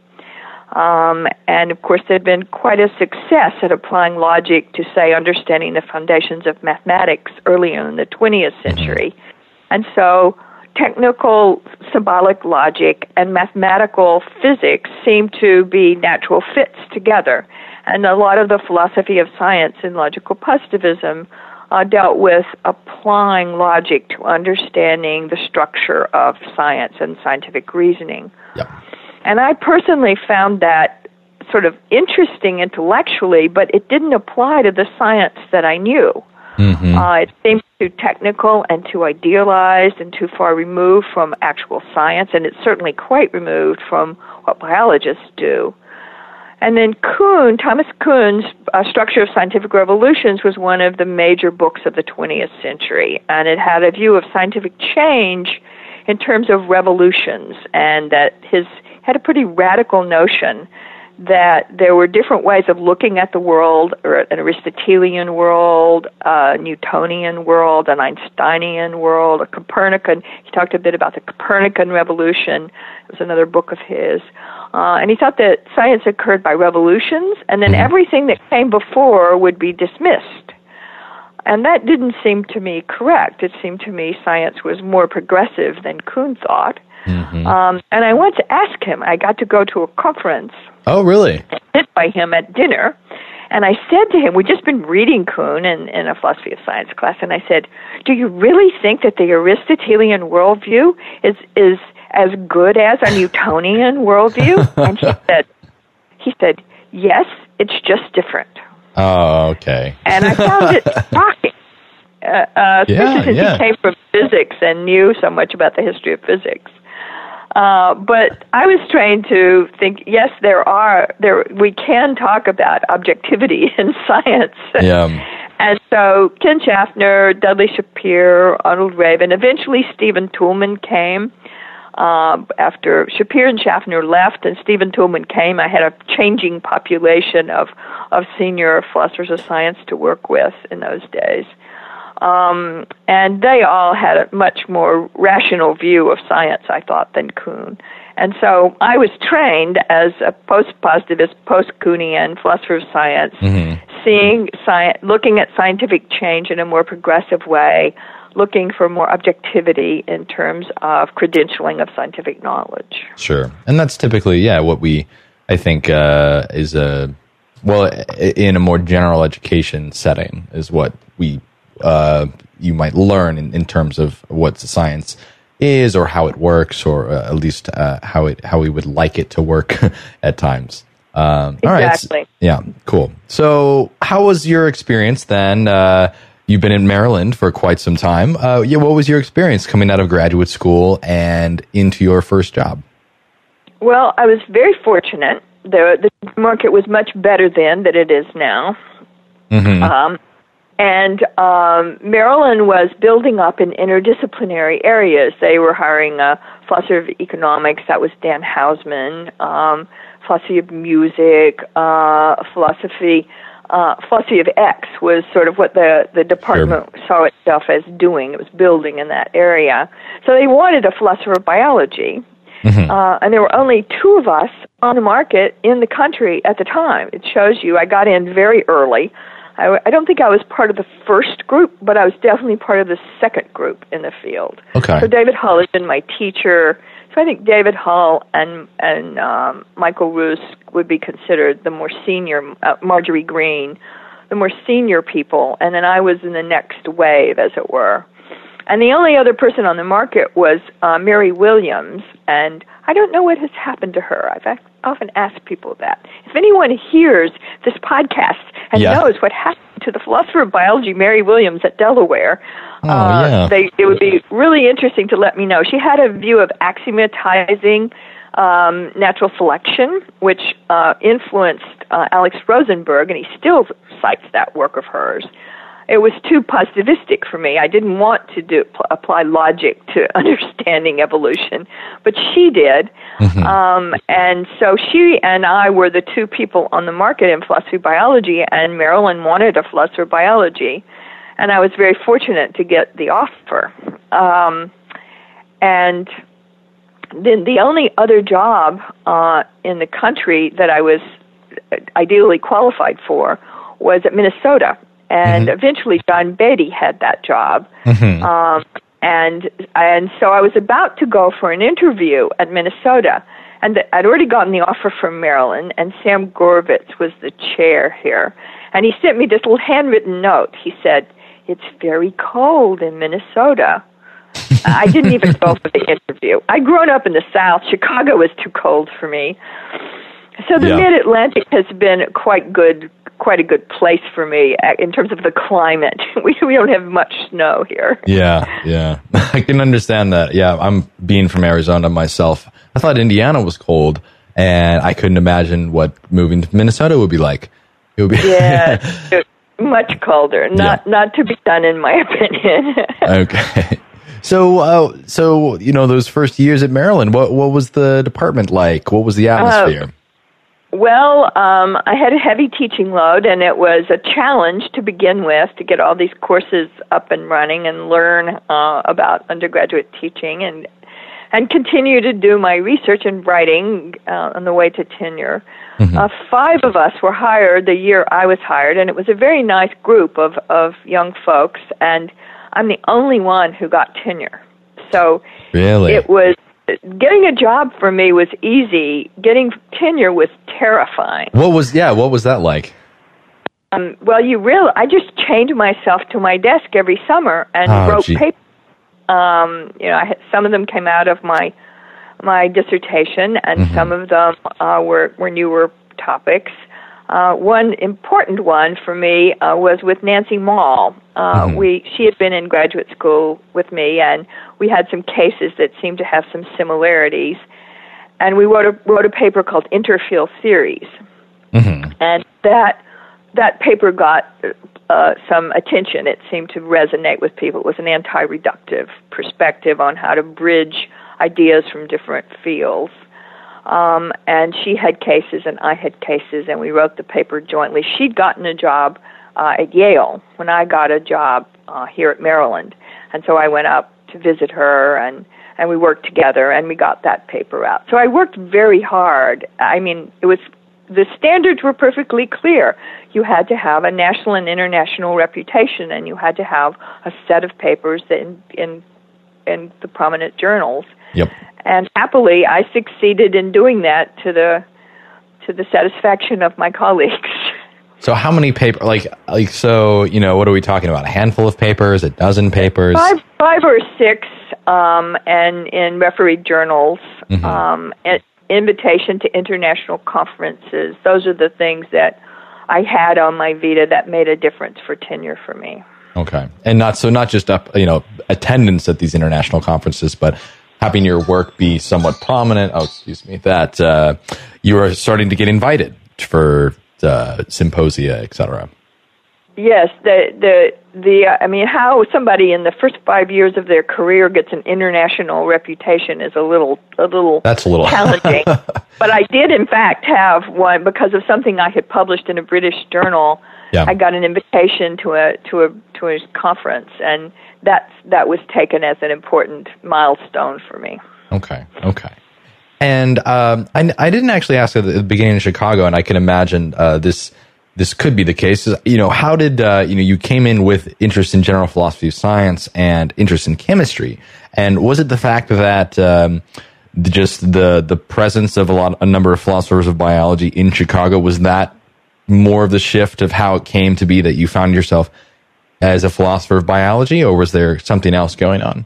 B: Um, and, of course, there'd been quite a success at applying logic to, say, understanding the foundations of mathematics earlier in the twentieth century. Mm-hmm. And so technical symbolic logic and mathematical physics seem to be natural fits together. And a lot of the philosophy of science in logical positivism uh, dealt with applying logic to understanding the structure of science and scientific reasoning.
A: Yep.
B: And I personally found that sort of interesting intellectually, but it didn't apply to the science that I knew. Mm-hmm. Uh, it seemed too technical and too idealized and too far removed from actual science, and it's certainly quite removed from what biologists do. And then Kuhn, Thomas Kuhn's uh, Structure of Scientific Revolutions was one of the major books of the twentieth century, and it had a view of scientific change in terms of revolutions, and that his had a pretty radical notion that there were different ways of looking at the world, or an Aristotelian world, a Newtonian world, an Einsteinian world, a Copernican. He talked a bit about the Copernican revolution. It was another book of his. Uh, and he thought that science occurred by revolutions, and then everything that came before would be dismissed. And that didn't seem to me correct. It seemed to me science was more progressive than Kuhn thought. Mm-hmm. Um, and I went to ask him. I got to go to a conference.
A: Oh, really?
B: Sit by him at dinner. And I said to him, we'd just been reading Kuhn in, in a philosophy of science class, and I said, do you really think that the Aristotelian worldview is is as good as a Newtonian worldview? And he said, he said, yes, it's just different.
A: Oh, okay.
B: And I found it shocking, uh, uh, especially
A: yeah,
B: since
A: yeah.
B: he came from physics and knew so much about the history of physics. Uh, but I was trained to think, yes, there are, there we can talk about objectivity in science.
A: Yeah.
B: And so Ken Schaffner, Dudley Shapiro, Arnold Raven, eventually Stephen Toulmin came. Uh, after Shapiro and Schaffner left and Stephen Toulmin came, I had a changing population of, of senior philosophers of science to work with in those days. Um, and they all had a much more rational view of science, I thought, than Kuhn. And so I was trained as a post-positivist, post-Kuhnian philosopher of science, mm-hmm. seeing science, looking at scientific change in a more progressive way, looking for more objectivity in terms of credentialing of scientific knowledge.
A: Sure. And that's typically, yeah, what we, I think, uh, is a, well, in a more general education setting is what we, uh, you might learn in, in terms of what science is or how it works, or uh, at least uh, how it how we would like it to work at times. Um, all
B: exactly.
A: Right. Yeah, cool. So how was your experience then? Uh, you've been in Maryland for quite some time. Uh, yeah, what was your experience coming out of graduate school and into your first job?
B: Well, I was very fortunate. The, the market was much better then than it is now. Mm-hmm. Um, And um, Maryland was building up in interdisciplinary areas. They were hiring a philosopher of economics, that was Dan Hausman, um, philosophy of music, uh, philosophy uh, philosophy of X was sort of what the, the department sure. saw itself as doing. It was building in that area. So they wanted a philosopher of biology. Mm-hmm. Uh, and there were only two of us on the market in the country at the time. It shows you I got in very early. I, I don't think I was part of the first group, but I was definitely part of the second group in the field.
A: Okay.
B: So David Hull has been my teacher. So I think David Hull and and um, Michael Roos would be considered the more senior, uh, Marjorie Green, the more senior people, and then I was in the next wave, as it were. And the only other person on the market was uh, Mary Williams, and I don't know what has happened to her. I've often asked people that. If anyone hears this podcast and yeah. knows what happened to the philosopher of biology, Mary Williams, at Delaware,
A: oh,
B: uh,
A: yeah.
B: they, it would be really interesting to let me know. She had a view of axiomatizing um, natural selection, which uh, influenced uh, Alex Rosenberg, and he still cites that work of hers. It was too positivistic for me. I didn't want to do apply logic to understanding evolution, but she did. Mm-hmm. Um, and so she and I were the two people on the market in philosophy of biology, and Maryland wanted a philosopher of biology. And I was very fortunate to get the offer. Um, and then the only other job uh, in the country that I was ideally qualified for was at Minnesota. And mm-hmm. eventually John Beatty had that job. Mm-hmm. Um, and and so I was about to go for an interview at Minnesota. And the, I'd already gotten the offer from Maryland, and Sam Gorovitz was the chair here. And he sent me this little handwritten note. He said, "It's very cold in Minnesota." I didn't even go for the interview. I'd grown up in the South. Chicago was too cold for me. So the yeah. Mid-Atlantic has been quite good, quite a good place for me in terms of the climate. We we don't have much snow here.
A: Yeah, yeah. I can understand that. Yeah, I'm being from Arizona myself. I thought Indiana was cold, and I couldn't imagine what moving to Minnesota would be like. It would be
B: yeah, much colder. Not yeah. not to be done, in my opinion.
A: Okay. So, uh, so you know, those first years at Maryland, what what was the department like? What was the atmosphere? Uh,
B: Well, um, I had a heavy teaching load, and it was a challenge to begin with to get all these courses up and running and learn uh, about undergraduate teaching and and continue to do my research and writing uh, on the way to tenure. Mm-hmm. Uh, five of us were hired the year I was hired, and it was a very nice group of, of young folks, and I'm the only one who got tenure. So
A: really?
B: It was... Getting a job for me was easy. Getting tenure was terrifying.
A: What was yeah? What was that like?
B: Um, well, you real I just chained myself to my desk every summer and
A: oh,
B: wrote
A: gee.
B: papers. Um, you know, I had, some of them came out of my my dissertation, and mm-hmm. some of them uh, were were newer topics. Uh, one important one for me uh, was with Nancy Mall. Uh, mm-hmm. We she had been in graduate school with me, and we had some cases that seemed to have some similarities. And we wrote a wrote a paper called Interfield Theories, mm-hmm. and that that paper got uh, some attention. It seemed to resonate with people. It was an anti-reductive perspective on how to bridge ideas from different fields. Um, and she had cases and I had cases, and we wrote the paper jointly. She'd gotten a job uh, at Yale when I got a job uh, here at Maryland. And so I went up to visit her, and, and we worked together, and we got that paper out. So I worked very hard. I mean, it was the standards were perfectly clear. You had to have a national and international reputation, and you had to have a set of papers that in in, in the prominent journals.
A: Yep.
B: And happily, I succeeded in doing that to the to the satisfaction of my colleagues.
A: So how many papers, like, like, so, you know, what are we talking about? A handful of papers, a dozen papers?
B: Five, five or six, um, and in refereed journals,
A: Mm-hmm.
B: um, and invitation to international conferences. Those are the things that I had on my vita that made a difference for tenure for me.
A: Okay. And not, so not just, up, you know, attendance at these international conferences, but having your work be somewhat prominent, oh, excuse me, that uh, you are starting to get invited for uh, symposia, et cetera.
B: Yes, the the the uh, I mean, how somebody in the first five years of their career gets an international reputation is a little a little
A: that's a little
B: challenging. But I did, in fact, have one because of something I had published in a British journal.
A: Yeah.
B: I got an invitation to a to a to a conference, and that that was taken as an important milestone for me.
A: Okay, okay. And um, I, I didn't actually ask at the beginning in Chicago, and I can imagine uh, this this could be the case. You know, how did uh, you know you came in with interest in general philosophy of science and interest in chemistry, and was it the fact that um, just the the presence of a lot a number of philosophers of biology in Chicago, was that more of the shift of how it came to be that you found yourself as a philosopher of biology, or was there something else going on?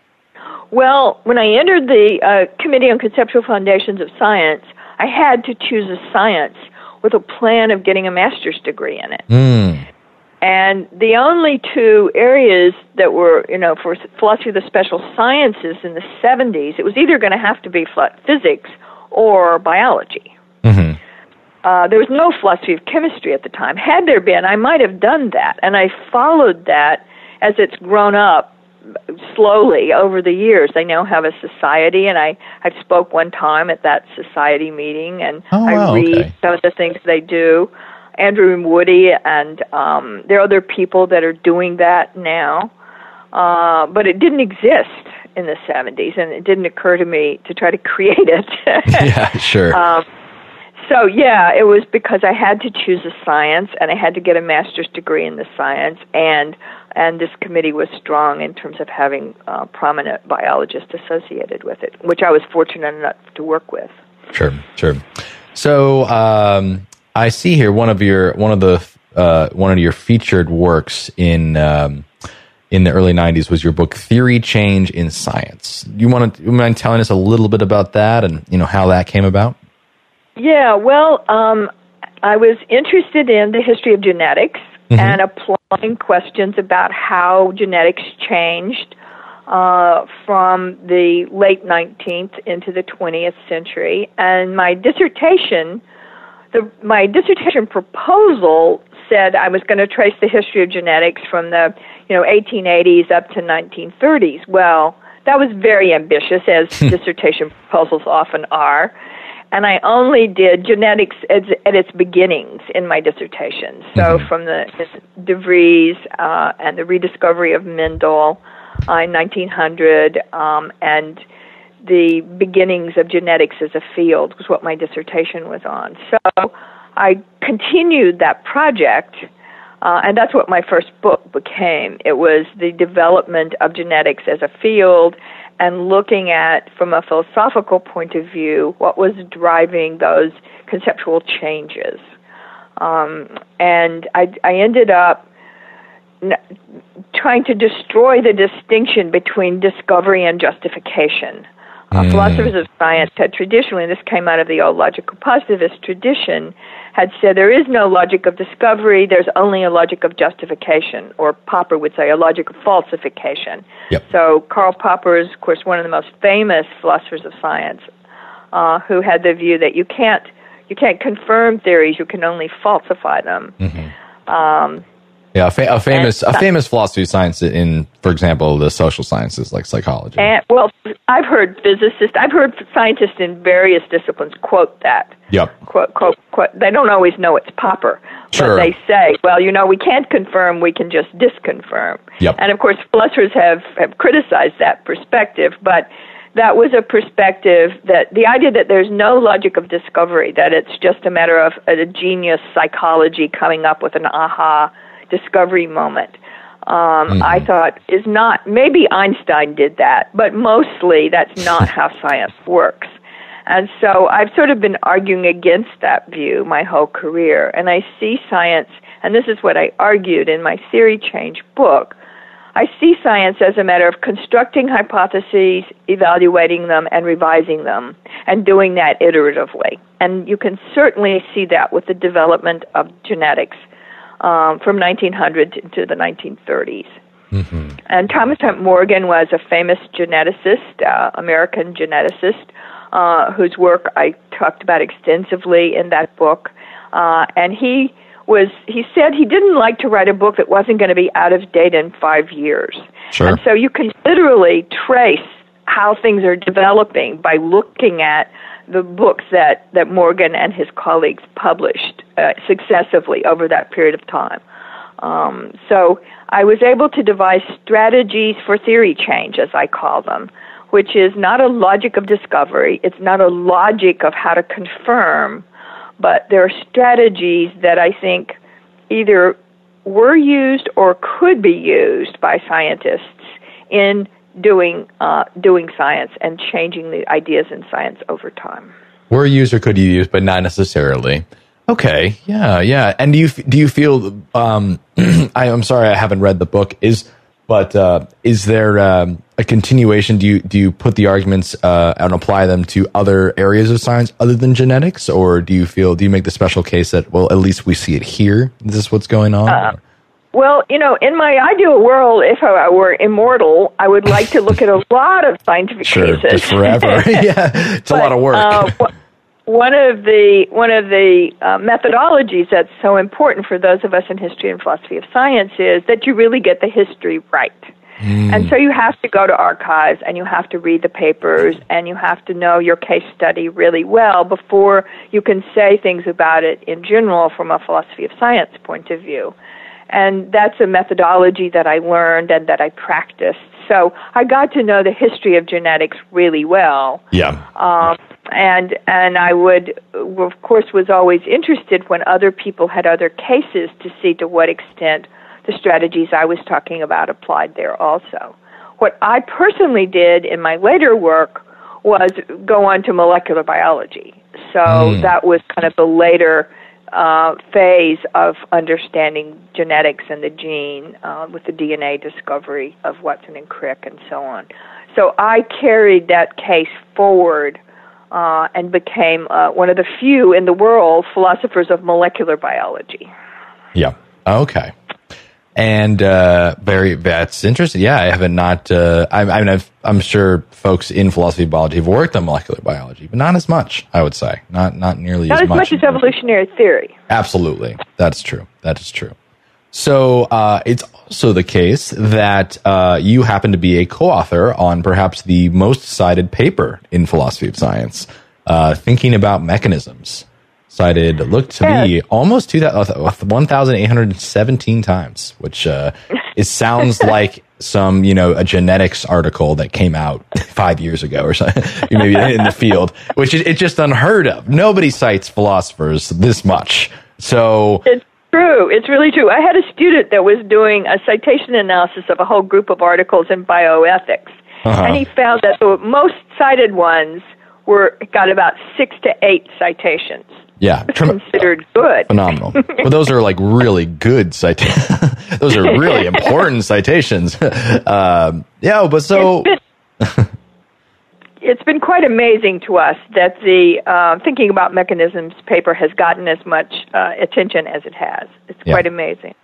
B: Well, when I entered the uh, Committee on Conceptual Foundations of Science, I had to choose a science with a plan of getting a master's degree in it.
A: Mm.
B: And the only two areas that were, you know, for philosophy of the special sciences in the seventies, it was either going to have to be physics or biology.
A: Mm-hmm.
B: Uh, there was no philosophy of chemistry at the time. Had there been, I might have done that, and I followed that as it's grown up slowly over the years. They now have a society, and I, I spoke one time at that society meeting, and
A: oh,
B: I
A: wow,
B: read
A: okay.
B: some of the things they do. Andrew and Woody, and um, there are other people that are doing that now, uh, but it didn't exist in the seventies, and it didn't occur to me to try to create it.
A: Yeah, sure.
B: Um, So, yeah, it was because I had to choose a science, and I had to get a master's degree in the science, and and this committee was strong in terms of having uh, prominent biologists associated with it, which I was fortunate enough to work with.
A: Sure, sure. So um, I see here one of your one of the uh, one of your featured works in um, in the early nineties was your book Theory Change in Science. You want to you mind telling us a little bit about that and you know how that came about?
B: Yeah, well, um, I was interested in the history of genetics mm-hmm. and applying questions about how genetics changed uh, from the late nineteenth into the twentieth century. And my dissertation, the, my dissertation proposal said I was going to trace the history of genetics from the you know eighteen eighties up to nineteen thirties. Well, that was very ambitious, as dissertation proposals often are. And I only did genetics at, at its beginnings in my dissertation. So mm-hmm. from the De Vries uh, and the rediscovery of Mendel uh, in nineteen hundred um, and the beginnings of genetics as a field was what my dissertation was on. So I continued that project, uh, and that's what my first book became. It was the development of genetics as a field and looking at, from a philosophical point of view, what was driving those conceptual changes. Um, and I, I ended up n- trying to destroy the distinction between discovery and justification. Uh, mm. Philosophers of science had traditionally, and this came out of the old logical positivist tradition, had said there is no logic of discovery, there's only a logic of justification, or Popper would say a logic of falsification.
A: Yep.
B: So Karl Popper is, of course, one of the most famous philosophers of science, uh, who had the view that you can't you can't confirm theories, you can only falsify them.
A: Mm-hmm.
B: Um,
A: Yeah, a, fa- a famous and, a famous philosophy of science in, for example, the social sciences like psychology.
B: And, well, I've heard physicists, I've heard scientists in various disciplines quote that.
A: Yep.
B: Quote, quote, quote. They don't always know it's proper,
A: sure.
B: but they say, well, you know, we can't confirm, we can just disconfirm.
A: Yep.
B: And, of course, philosophers have, have criticized that perspective, but that was a perspective that the idea that there's no logic of discovery, that it's just a matter of a genius psychology coming up with an aha discovery moment, um, mm-hmm. I thought is not, maybe Einstein did that, but mostly that's not how science works. And so I've sort of been arguing against that view my whole career, and I see science, and this is what I argued in my Theory Change book, I see science as a matter of constructing hypotheses, evaluating them, and revising them, and doing that iteratively. And you can certainly see that with the development of genetics um, from nineteen hundred to the nineteen thirties. Mm-hmm. And Thomas Hunt Morgan was a famous geneticist, uh, American geneticist, uh, whose work I talked about extensively in that book. Uh, and he was he said he didn't like to write a book that wasn't going to be out of date in five years.
A: Sure.
B: And so you can literally trace how things are developing by looking at the books that, that Morgan and his colleagues published uh, successively over that period of time. Um, so I was able to devise strategies for theory change, as I call them, which is not a logic of discovery. It's not a logic of how to confirm, but there are strategies that I think either were used or could be used by scientists in doing uh, doing science and changing the ideas in science over time.
A: Were used or could you use, but not necessarily. Okay, yeah, yeah. And do you do you feel? Um, I, I'm sorry, I haven't read the book. Is but uh, is there um, a continuation? Do you do you put the arguments uh, and apply them to other areas of science other than genetics, or do you feel do you make the special case that well, at least we see it here? Is this what's going on?
B: Uh, well, you know, in my ideal world, if I were immortal, I would like to look at a lot of scientific
A: sure,
B: cases.
A: Just forever. Yeah, it's but, a lot of work.
B: Uh, One of the one of the uh, methodologies that's so important for those of us in history and philosophy of science is that you really get the history right. Mm. And so you have to go to archives and you have to read the papers and you have to know your case study really well before you can say things about it in general from a philosophy of science point of view. And that's a methodology that I learned and that I practiced. So I got to know the history of genetics really well.
A: Yeah.
B: Um, and and I would, of course, was always interested when other people had other cases to see to what extent the strategies I was talking about applied there also. What I personally did in my later work was go on to molecular biology. So mm. that was kind of the later uh, phase of understanding genetics and the gene uh, with the D N A discovery of Watson and Crick and so on. So I carried that case forward uh, and became uh, one of the few in the world philosophers of molecular biology.
A: Yeah. Okay. And uh, very, that's interesting. Yeah, I haven't not. Uh, I, I mean, I've, I'm sure folks in philosophy of biology have worked on molecular biology, but not as much. I would say not not nearly
B: not
A: as,
B: as much. Not as much as evolutionary theory.
A: Absolutely, that's true. That is true. So uh, it's also the case that uh, you happen to be a co-author on perhaps the most cited paper in philosophy of science, uh, thinking about mechanisms. Cited, looked to
B: yes.
A: me almost one thousand eight hundred seventeen times, which uh, it sounds like some, you know, a genetics article that came out five years ago or something, maybe in the field, which is it's just unheard of. Nobody cites philosophers this much. So
B: it's true. It's really true. I had a student that was doing a citation analysis of a whole group of articles in bioethics, uh-huh. and he found that the most cited ones were got about six to eight citations.
A: Yeah,
B: Trem- considered good.
A: Phenomenal. Well, those are like really good citations. Those are really important citations. Um, yeah, but so
B: it's been, it's been quite amazing to us that the uh, Thinking About Mechanisms paper has gotten as much uh, attention as it has. It's
A: yeah.
B: quite amazing.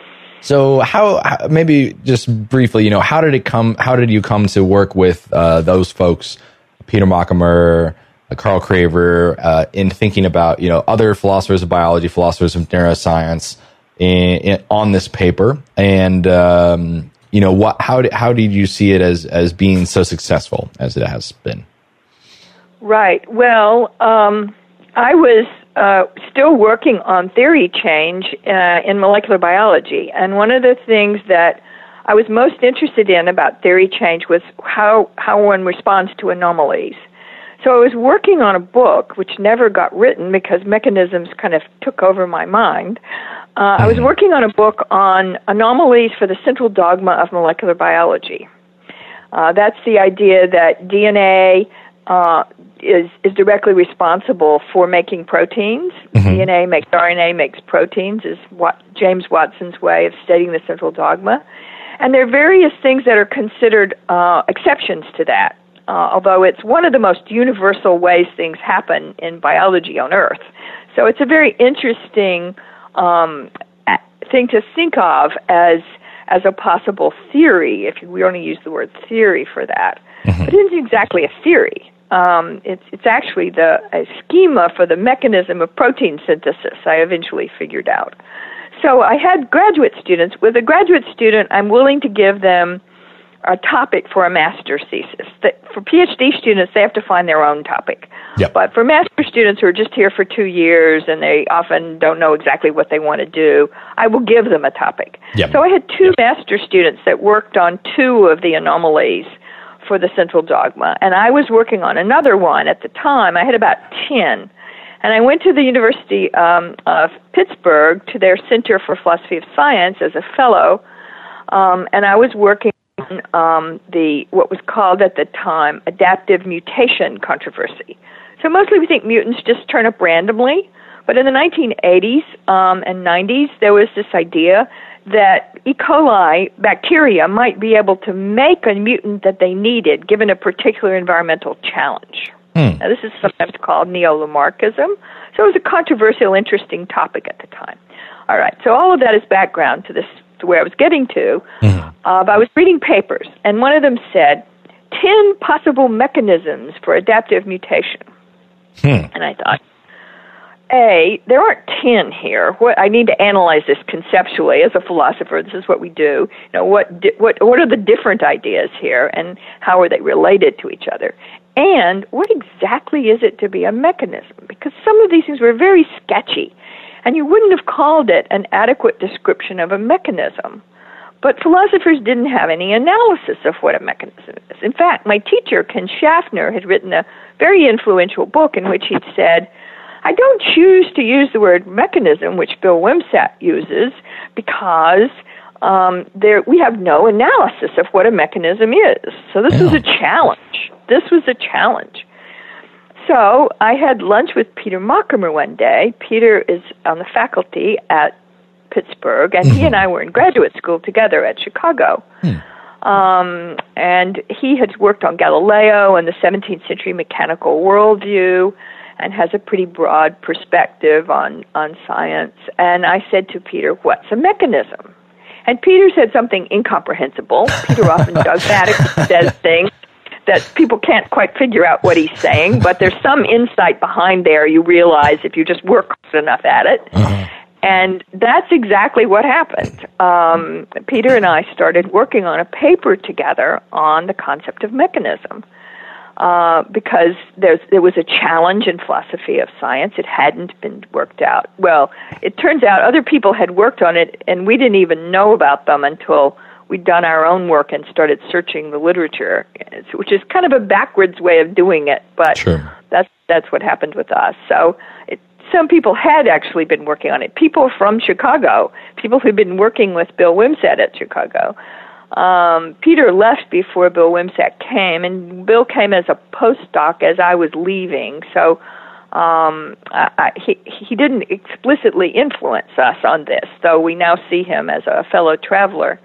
A: So, how, how maybe just briefly, you know, how did it come? How did you come to work with uh, those folks, Peter Mackamer, Carl Craver, uh, in thinking about, you know, other philosophers of biology, philosophers of neuroscience, in, in, on this paper, and um, you know, what? How did how did you see it as as being so successful as it has been?
B: Right. Well, um, I was uh, still working on theory change uh, in molecular biology, and one of the things that I was most interested in about theory change was how how one responds to anomalies. So I was working on a book which never got written because mechanisms kind of took over my mind. Uh, I was working on a book on anomalies for the central dogma of molecular biology. Uh, that's the idea that D N A uh, is is directly responsible for making proteins. Mm-hmm. D N A makes R N A makes proteins, is what James Watson's way of stating the central dogma. And there are various things that are considered uh, exceptions to that. Uh, although it's one of the most universal ways things happen in biology on Earth. So it's a very interesting um, thing to think of as as a possible theory, if we only use the word theory for that. Mm-hmm. But it isn't exactly a theory. Um, it's it's actually the a schema for the mechanism of protein synthesis I eventually figured out. So I had graduate students. With a graduate student, I'm willing to give them a topic for a master's thesis. For PhD students, they have to find their own topic. Yep. But for master's students who are just here for two years and they often don't know exactly what they want to do, I will give them a topic. Yep. So I had two yep. master's students that worked on two of the anomalies for the central dogma, and I was working on another one at the time. I had about ten. And I went to the University um, of Pittsburgh to their Center for Philosophy of Science as a fellow, um, and I was working Um, the what was called at the time adaptive mutation controversy. So mostly we think mutants just turn up randomly, but in the nineteen eighties um, and nineties there was this idea that E. coli bacteria might be able to make a mutant that they needed given a particular environmental challenge. Hmm. Now this is sometimes called neo-Lamarckism. So it was a controversial, interesting topic at the time. All right, so all of that is background to this, to where I was getting to. Mm-hmm. Uh, but I was reading papers, and one of them said, ten possible mechanisms for adaptive mutation. Hmm. And I thought, A, there aren't ten here. What I need to analyze this conceptually as a philosopher. This is what we do. You know, what di- what what are the different ideas here, and how are they related to each other? And what exactly is it to be a mechanism? Because some of these things were very sketchy, and you wouldn't have called it an adequate description of a mechanism. But philosophers didn't have any analysis of what a mechanism is. In fact, my teacher, Ken Schaffner, had written a very influential book in which he'd said, I don't choose to use the word mechanism, which Bill Wimsatt uses, because um, there we have no analysis of what a mechanism is. So this yeah. was a challenge. This was a challenge. So I had lunch with Peter Mockemer one day. Peter is on the faculty at Pittsburgh, and mm-hmm. he and I were in graduate school together at Chicago. Mm. Um, and he had worked on Galileo and the seventeenth century mechanical worldview and has a pretty broad perspective on, on science. And I said to Peter, what's a mechanism? And Peter said something incomprehensible. Peter often does that. He says things that people can't quite figure out what he's saying, but there's some insight behind there you realize if you just work enough at it. Uh-huh. And that's exactly what happened. Um, Peter and I started working on a paper together on the concept of mechanism uh, because there's, there was a challenge in philosophy of science. It hadn't been worked out. Well, it turns out other people had worked on it, and we didn't even know about them until we'd done our own work and started searching the literature, which is kind of a backwards way of doing it, but sure. that's that's what happened with us. So it, some people had actually been working on it. People from Chicago, people who'd been working with Bill Wimsatt at Chicago. Um, Peter left before Bill Wimsatt came, and Bill came as a postdoc as I was leaving. So um, I, I, he he didn't explicitly influence us on this, though we now see him as a fellow traveler.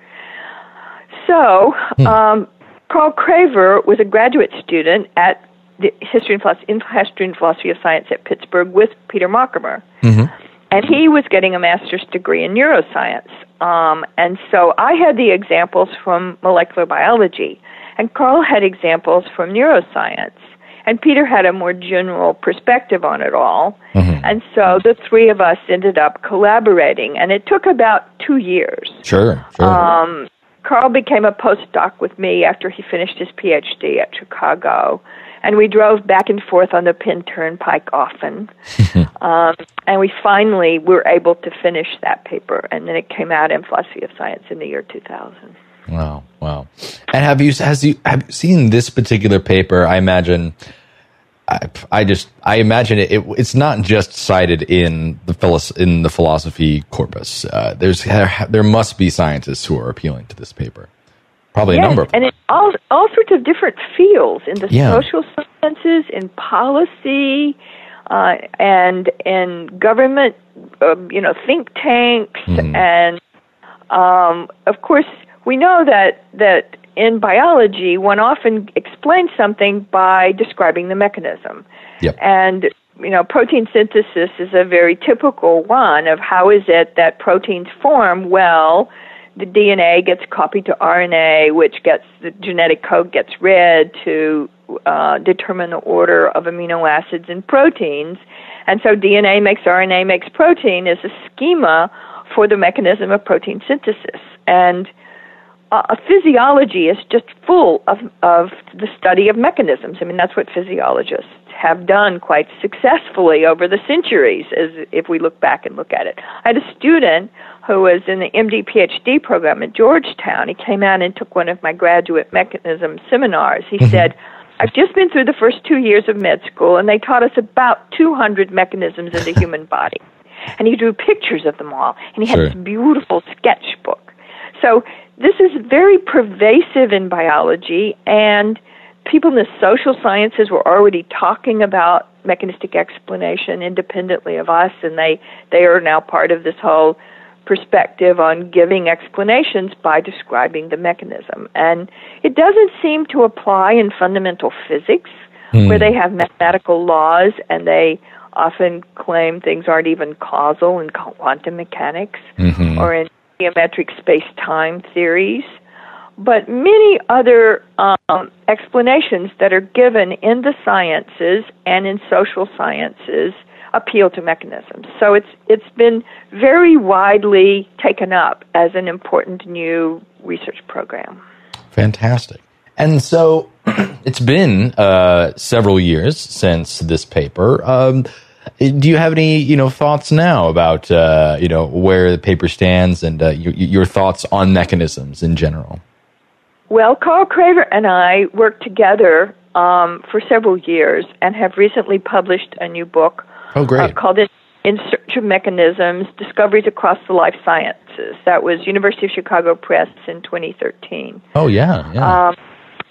B: So, um, Carl Craver was a graduate student at the History and Philosophy, in History and Philosophy of Science at Pittsburgh with Peter Mockemer. Mm-hmm. And he was getting a master's degree in neuroscience. Um, and so I had the examples from molecular biology, and Carl had examples from neuroscience. and Peter had a more general perspective on it all.
A: Mm-hmm.
B: And so the three of us ended up collaborating, and it took about two years.
A: Sure, sure.
B: Um, Carl became a postdoc with me after he finished his P H D at Chicago, and we drove back and forth on the Penn Turnpike often. um, and we finally were able to finish that paper, and then it came out in Philosophy of Science in the year two thousand.
A: Wow, wow. And have you has you have you seen this particular paper? I imagine I, I just I imagine it, it it's not just cited in the philos- in the philosophy corpus. Uh, there's there must be scientists who are appealing to this paper. Probably
B: yes,
A: a number of them.
B: And in all all sorts of different fields, in the
A: Yeah.
B: social sciences, in policy, uh, and in government, uh, you know, think tanks,
A: Mm-hmm.
B: and um, of course, we know that that in biology, one often explains something by describing the mechanism.
A: Yep.
B: And you know, protein synthesis is a very typical one of how is it that proteins form. Well, the D N A gets copied to R N A, which gets the genetic code gets read to uh, determine the order of amino acids in proteins. And so D N A makes R N A makes protein is a schema for the mechanism of protein synthesis. And uh, physiology is just full of, of the study of mechanisms. I mean, that's what physiologists have done quite successfully over the centuries, as if we look back and look at it. I had a student who was in the M D P H D program at Georgetown. He came out and took one of my graduate mechanism seminars. He said, I've just been through the first two years of med school, and they taught us about two hundred mechanisms in the human body. And he drew pictures of them all, and he had
A: Sure.
B: this beautiful sketchbook. So this is very pervasive in biology, and people in the social sciences were already talking about mechanistic explanation independently of us, and they, they are now part of this whole perspective on giving explanations by describing the mechanism. And it doesn't seem to apply in fundamental physics,
A: Hmm.
B: where they have mathematical laws, and they often claim things aren't even causal in quantum mechanics
A: Mhm.
B: or in geometric space-time theories. But many other um, explanations that are given in the sciences and in social sciences appeal to mechanisms. So it's it's been very widely taken up as an important new research program.
A: Fantastic. And so it's been uh, several years since this paper. Um, do you have any, you know, thoughts now about, uh, you know, where the paper stands and uh, your, your thoughts on mechanisms in general?
B: Well, Carl Craver and I worked together um, for several years and have recently published a new book
A: Oh, great.
B: uh, called In Search of Mechanisms, Discoveries Across the Life Sciences. That was University of Chicago Press in twenty thirteen.
A: Oh, yeah, yeah.
B: Um,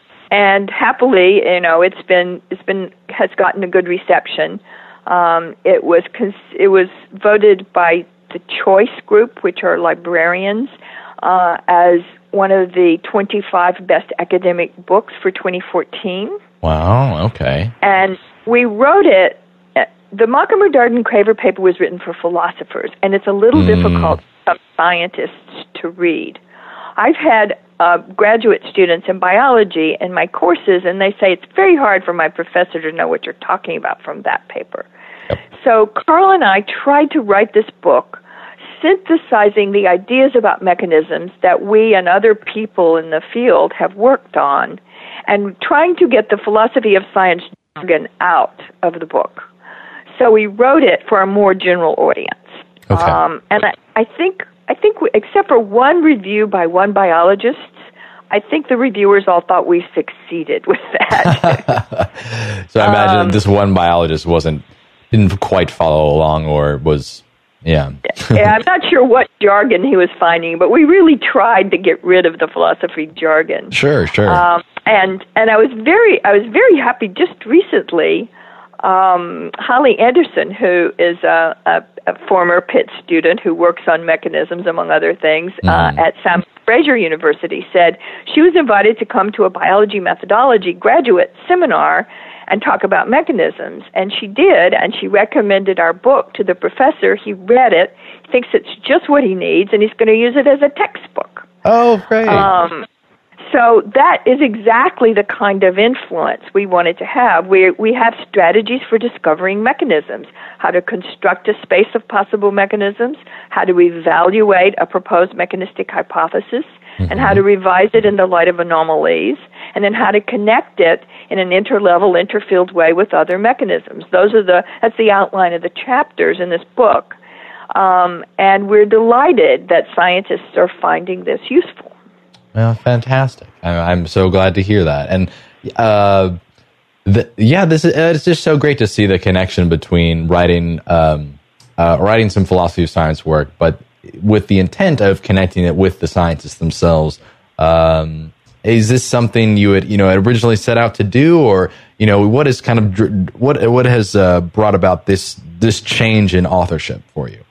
B: and happily, you know, it's been it's been has gotten a good reception. Um, it was cons- it was voted by the Choice Group, which are librarians, uh, as one of the twenty-five best academic books for twenty fourteen.
A: Wow, okay.
B: And we wrote it. The Mockamer Darden Craver paper was written for philosophers, and it's a little
A: Mm.
B: difficult for some scientists to read. I've had uh, graduate students in biology in my courses, and they say it's very hard for my professor to know what you're talking about from that paper.
A: Yep.
B: So Carl and I tried to write this book synthesizing the ideas about mechanisms that we and other people in the field have worked on, and trying to get the philosophy of science jargon out of the book. So we wrote it for a more general audience.
A: Okay.
B: Um, and I, I think, I think we, except for one review by one biologist, I think the reviewers all thought we succeeded with that.
A: So I imagine
B: um,
A: this one biologist wasn't, didn't quite follow along or was, yeah.
B: Yeah, I'm not sure what jargon he was finding, but we really tried to get rid of the philosophy jargon.
A: Sure, sure.
B: Um, and and I was very I was very happy just recently. Um, Holly Anderson, who is a, a, a former Pitt student who works on mechanisms, among other things,
A: mm.
B: uh, at Sam Fraser University, said she was invited to come to a biology methodology graduate seminar and talk about mechanisms. And she did, and she recommended our book to the professor. He read it, thinks it's just what he needs, and he's going to use it as a textbook.
A: Oh, great.
B: Um, So that is exactly the kind of influence we wanted to have. We we have strategies for discovering mechanisms, how to construct a space of possible mechanisms, how to evaluate a proposed mechanistic hypothesis, mm-hmm. and how to revise it in the light of anomalies, and then how to connect it in an interlevel, interfield way with other mechanisms. Those are the that's the outline of the chapters in this book. Um, and we're delighted that scientists are finding this useful.
A: Well, fantastic. I'm so glad to hear that. And uh, the, yeah, this is, it's just so great to see the connection between writing um, uh, writing some philosophy of science work, but with the intent of connecting it with the scientists themselves. Um, is this something you had, you know, originally set out to do, or, you know, what is kind of what what has uh, brought about this this change in authorship for you?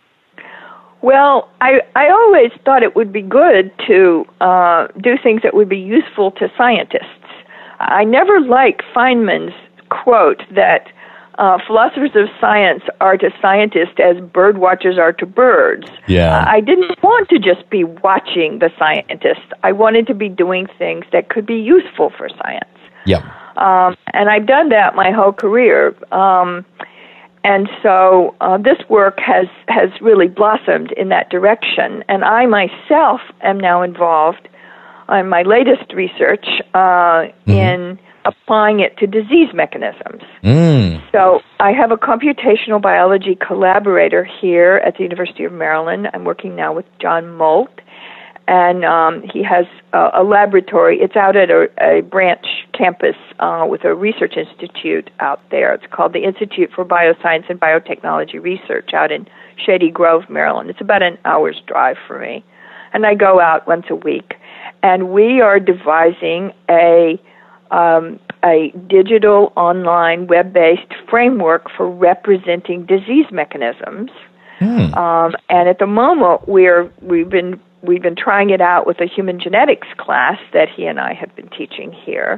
B: Well, I, I always thought it would be good to uh, do things that would be useful to scientists. I never liked Feynman's quote that uh, philosophers of science are to scientists as bird watchers are to birds.
A: Yeah.
B: Uh, I didn't want to just be watching the scientists. I wanted to be doing things that could be useful for science.
A: Yeah.
B: Um, and I've done that my whole career. Um, And so uh, this work has, has really blossomed in that direction. And I myself am now involved in my latest research uh, mm-hmm. in applying it to disease mechanisms.
A: Mm.
B: So I have a computational biology collaborator here at the University of Maryland. I'm working now with John Molt. And um, he has a, a laboratory. It's out at a, a branch campus uh, with a research institute out there. It's called the Institute for Bioscience and Biotechnology Research out in Shady Grove, Maryland. It's about an hour's drive for me. And I go out once a week. And we are devising a um, a digital, online, web-based framework for representing disease mechanisms.
A: Mm.
B: Um, and at the moment, we're we've been We've been trying it out with a human genetics class that he and I have been teaching here,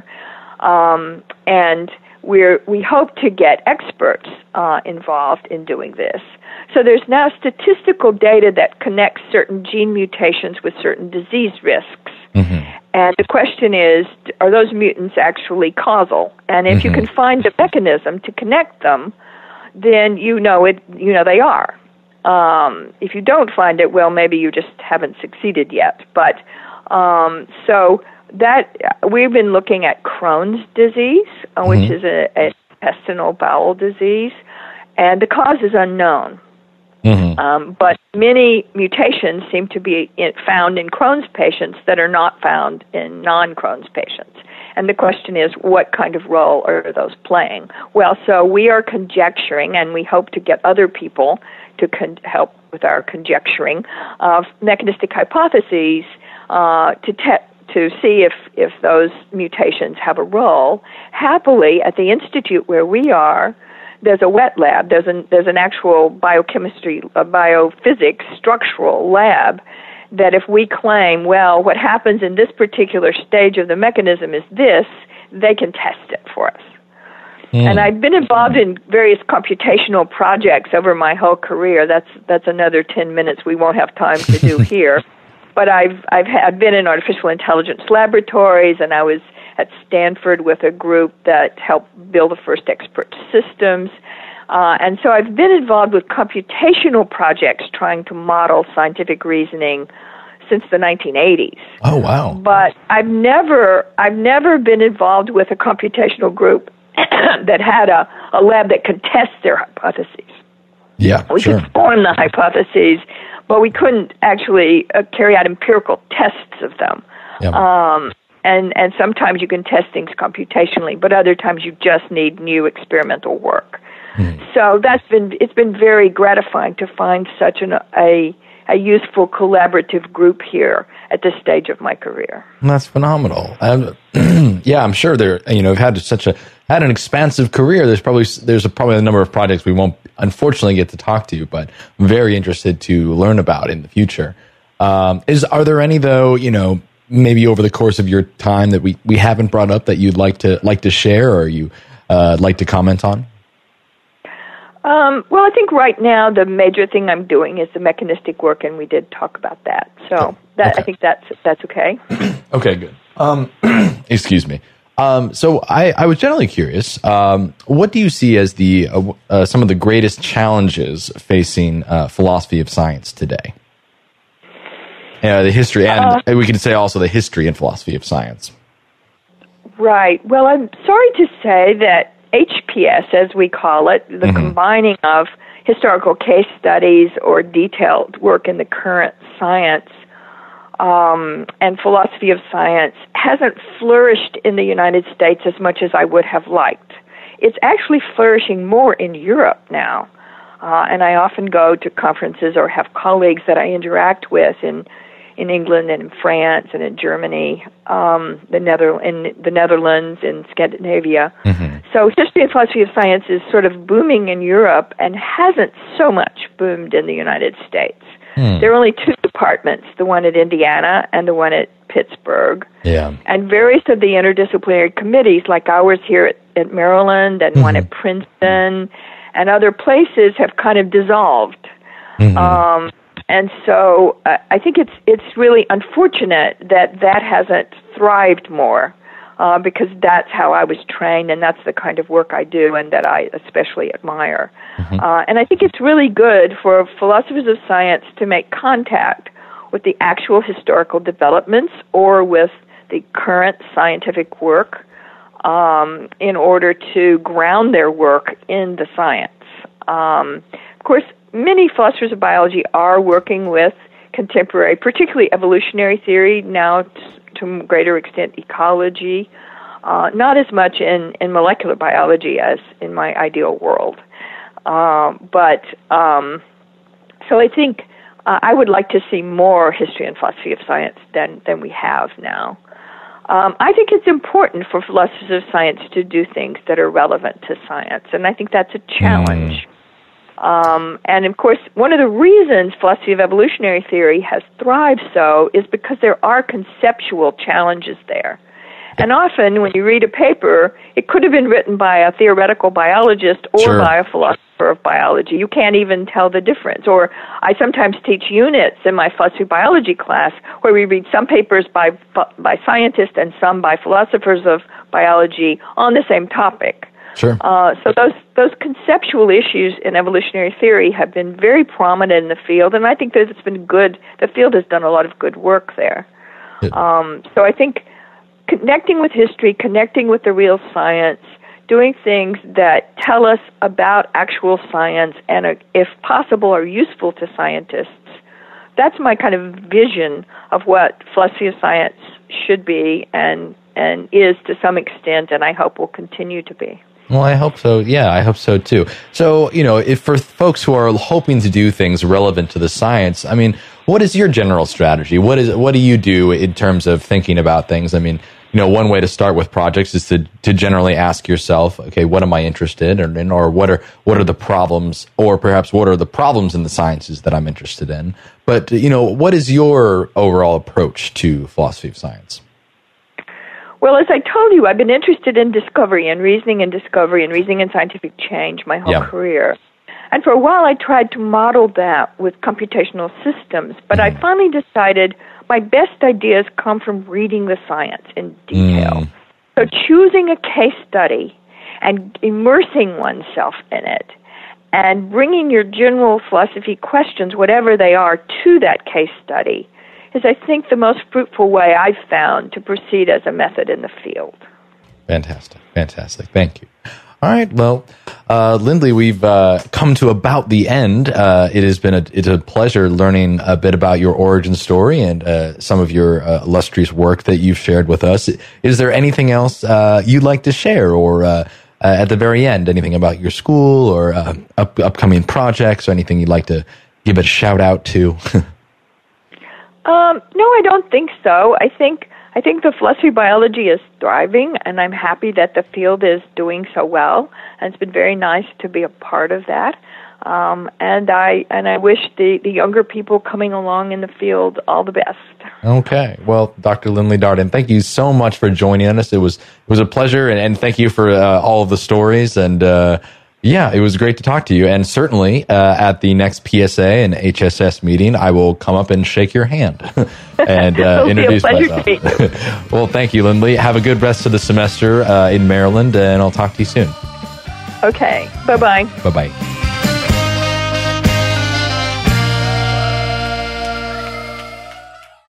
B: um, and we're we hope to get experts uh, involved in doing this. So there's now statistical data that connects certain gene mutations with certain disease risks,
A: mm-hmm.
B: and the question is, are those mutants actually causal? And if mm-hmm. you can find the mechanism to connect them, then you know it. You know they are. Um, if you don't find it, well, maybe you just haven't succeeded yet. But um, so that we've been looking at Crohn's disease, uh,
A: mm-hmm.
B: which is a, a intestinal bowel disease, and the cause is unknown.
A: Mm-hmm.
B: Um, but many mutations seem to be in, found in Crohn's patients that are not found in non-Crohn's patients. And the question is, what kind of role are those playing? Well, so we are conjecturing, and we hope to get other people to con- help with our conjecturing of mechanistic hypotheses uh, to te- to see if, if those mutations have a role. Happily, at the institute where we are, there's a wet lab. There's an there's an actual biochemistry, a biophysics structural lab that if we claim, well, what happens in this particular stage of the mechanism is this, they can test it for us. Mm. And I've been involved in various computational projects over my whole career. That's that's another ten minutes we won't have time to do here. But I've I've had, been in artificial intelligence laboratories, and I was at Stanford with a group that helped build the first expert systems. Uh, and so I've been involved with computational projects trying to model scientific reasoning since the nineteen eighties.
A: Oh, wow.
B: But I've never I've never been involved with a computational group that had a, a lab that could test their hypotheses.
A: Yeah,
B: we
A: sure.
B: could form the hypotheses, but we couldn't actually uh, carry out empirical tests of them.
A: Yeah.
B: Um, and, and sometimes you can test things computationally, but other times you just need new experimental work. Mm. So that's been it's been very gratifying to find such an, a a useful collaborative group here at this stage of my career.
A: That's phenomenal. Um, yeah, I'm sure there. You know, I've had such a had an expansive career. There's probably there's a, probably a number of projects we won't unfortunately get to talk to you, but I'm very interested to learn about in the future. Um, is are there any though? You know, maybe over the course of your time that we, we haven't brought up that you'd like to like to share or you uh, like to comment on?
B: Um, well, I think right now the major thing I'm doing is the mechanistic work, and we did talk about that. So that okay. I think that's that's okay.
A: Okay, good. Um, excuse me. Um, so I, I was generally curious. Um, what do you see as the uh, uh, some of the greatest challenges facing uh, philosophy of science today? Uh, the history, and uh, we could say also the history and philosophy of science.
B: Right. Well, I'm sorry to say that H P S, as we call it, the mm-hmm. combining of historical case studies or detailed work in the current science um, and philosophy of science, hasn't flourished in the United States as much as I would have liked. It's actually flourishing more in Europe now. Uh, and I often go to conferences or have colleagues that I interact with in in England and in France and in Germany, um, the Nether in the Netherlands, in Scandinavia. Mm-hmm. So history and philosophy of science is sort of booming in Europe and hasn't so much boomed in the United States. Mm. There are only two departments, the one at Indiana and the one at Pittsburgh.
A: Yeah.
B: And various of the interdisciplinary committees, like ours here at, at Maryland and mm-hmm. one at Princeton and other places, have kind of dissolved. Mm-hmm. Um, And so uh, I think it's it's really unfortunate that that hasn't thrived more uh, because that's how I was trained and that's the kind of work I do and that I especially admire. Mm-hmm. Uh, and I think it's really good for philosophers of science to make contact with the actual historical developments or with the current scientific work um, in order to ground their work in the science. Um, of course, many philosophers of biology are working with contemporary, particularly evolutionary theory, now t- to a greater extent ecology, uh, not as much in, in molecular biology as in my ideal world. Uh, but, um, so I think uh, I would like to see more history and philosophy of science than, than we have now. Um, I think it's important for philosophers of science to do things that are relevant to science, and I think that's a challenge. Mm. Um, and, of course, one of the reasons philosophy of evolutionary theory has thrived so is because there are conceptual challenges there. And often when you read a paper, it could have been written by a theoretical biologist or
A: sure.
B: by a philosopher of biology. You can't even tell the difference. Or I sometimes teach units in my philosophy of biology class where we read some papers by by scientists and some by philosophers of biology on the same topic.
A: Sure.
B: Uh, so those those conceptual issues in evolutionary theory have been very prominent in the field, and I think that it's been good. The field has done a lot of good work there. Um, so I think connecting with history, connecting with the real science, doing things that tell us about actual science and, are, if possible, are useful to scientists, that's my kind of vision of what philosophy of science should be and and is to some extent, and I hope will continue to be.
A: Well, I hope so. Yeah, I hope so too. So, you know, if for folks who are hoping to do things relevant to the science, I mean, what is your general strategy? What is what do you do in terms of thinking about things? I mean, you know, one way to start with projects is to to generally ask yourself, okay, what am I interested in, or what are what are the problems, or perhaps what are the problems in the sciences that I'm interested in? But, you know, what is your overall approach to philosophy of science?
B: Well, as I told you, I've been interested in discovery and reasoning and discovery and reasoning and scientific change my whole
A: yeah.
B: career. And for a while, I tried to model that with computational systems, but mm. I finally decided my best ideas come from reading the science in detail. Mm. So choosing a case study and immersing oneself in it and bringing your general philosophy questions, whatever they are, to that case study is, I think, the most fruitful way I've found to proceed as a method in the field.
A: Fantastic. Fantastic. Thank you. All right. Well, uh, Lindley, we've uh, come to about the end. Uh, it has been a, it's a pleasure learning a bit about your origin story and uh, some of your uh, illustrious work that you've shared with us. Is there anything else uh, you'd like to share, or uh, uh, at the very end, anything about your school or uh, up, upcoming projects, or anything you'd like to give a shout out to?
B: Um, no, I don't think so. I think I think the philosophy of biology is thriving, and I'm happy that the field is doing so well. And it's been very nice to be a part of that. Um, and I and I wish the, the younger people coming along in the field all the best.
A: Okay. Well, Doctor Lindley Darden, thank you so much for joining us. It was it was a pleasure, and, and thank you for uh, all of the stories and uh, Yeah, it was great to talk to you. And certainly uh, at the next P S A and H S S meeting, I will come up and shake your hand and uh, introduce myself. Well, thank you, Lindley. Have a good rest of the semester uh, in Maryland, and I'll talk to you soon.
B: Okay. Bye-bye.
A: Bye-bye.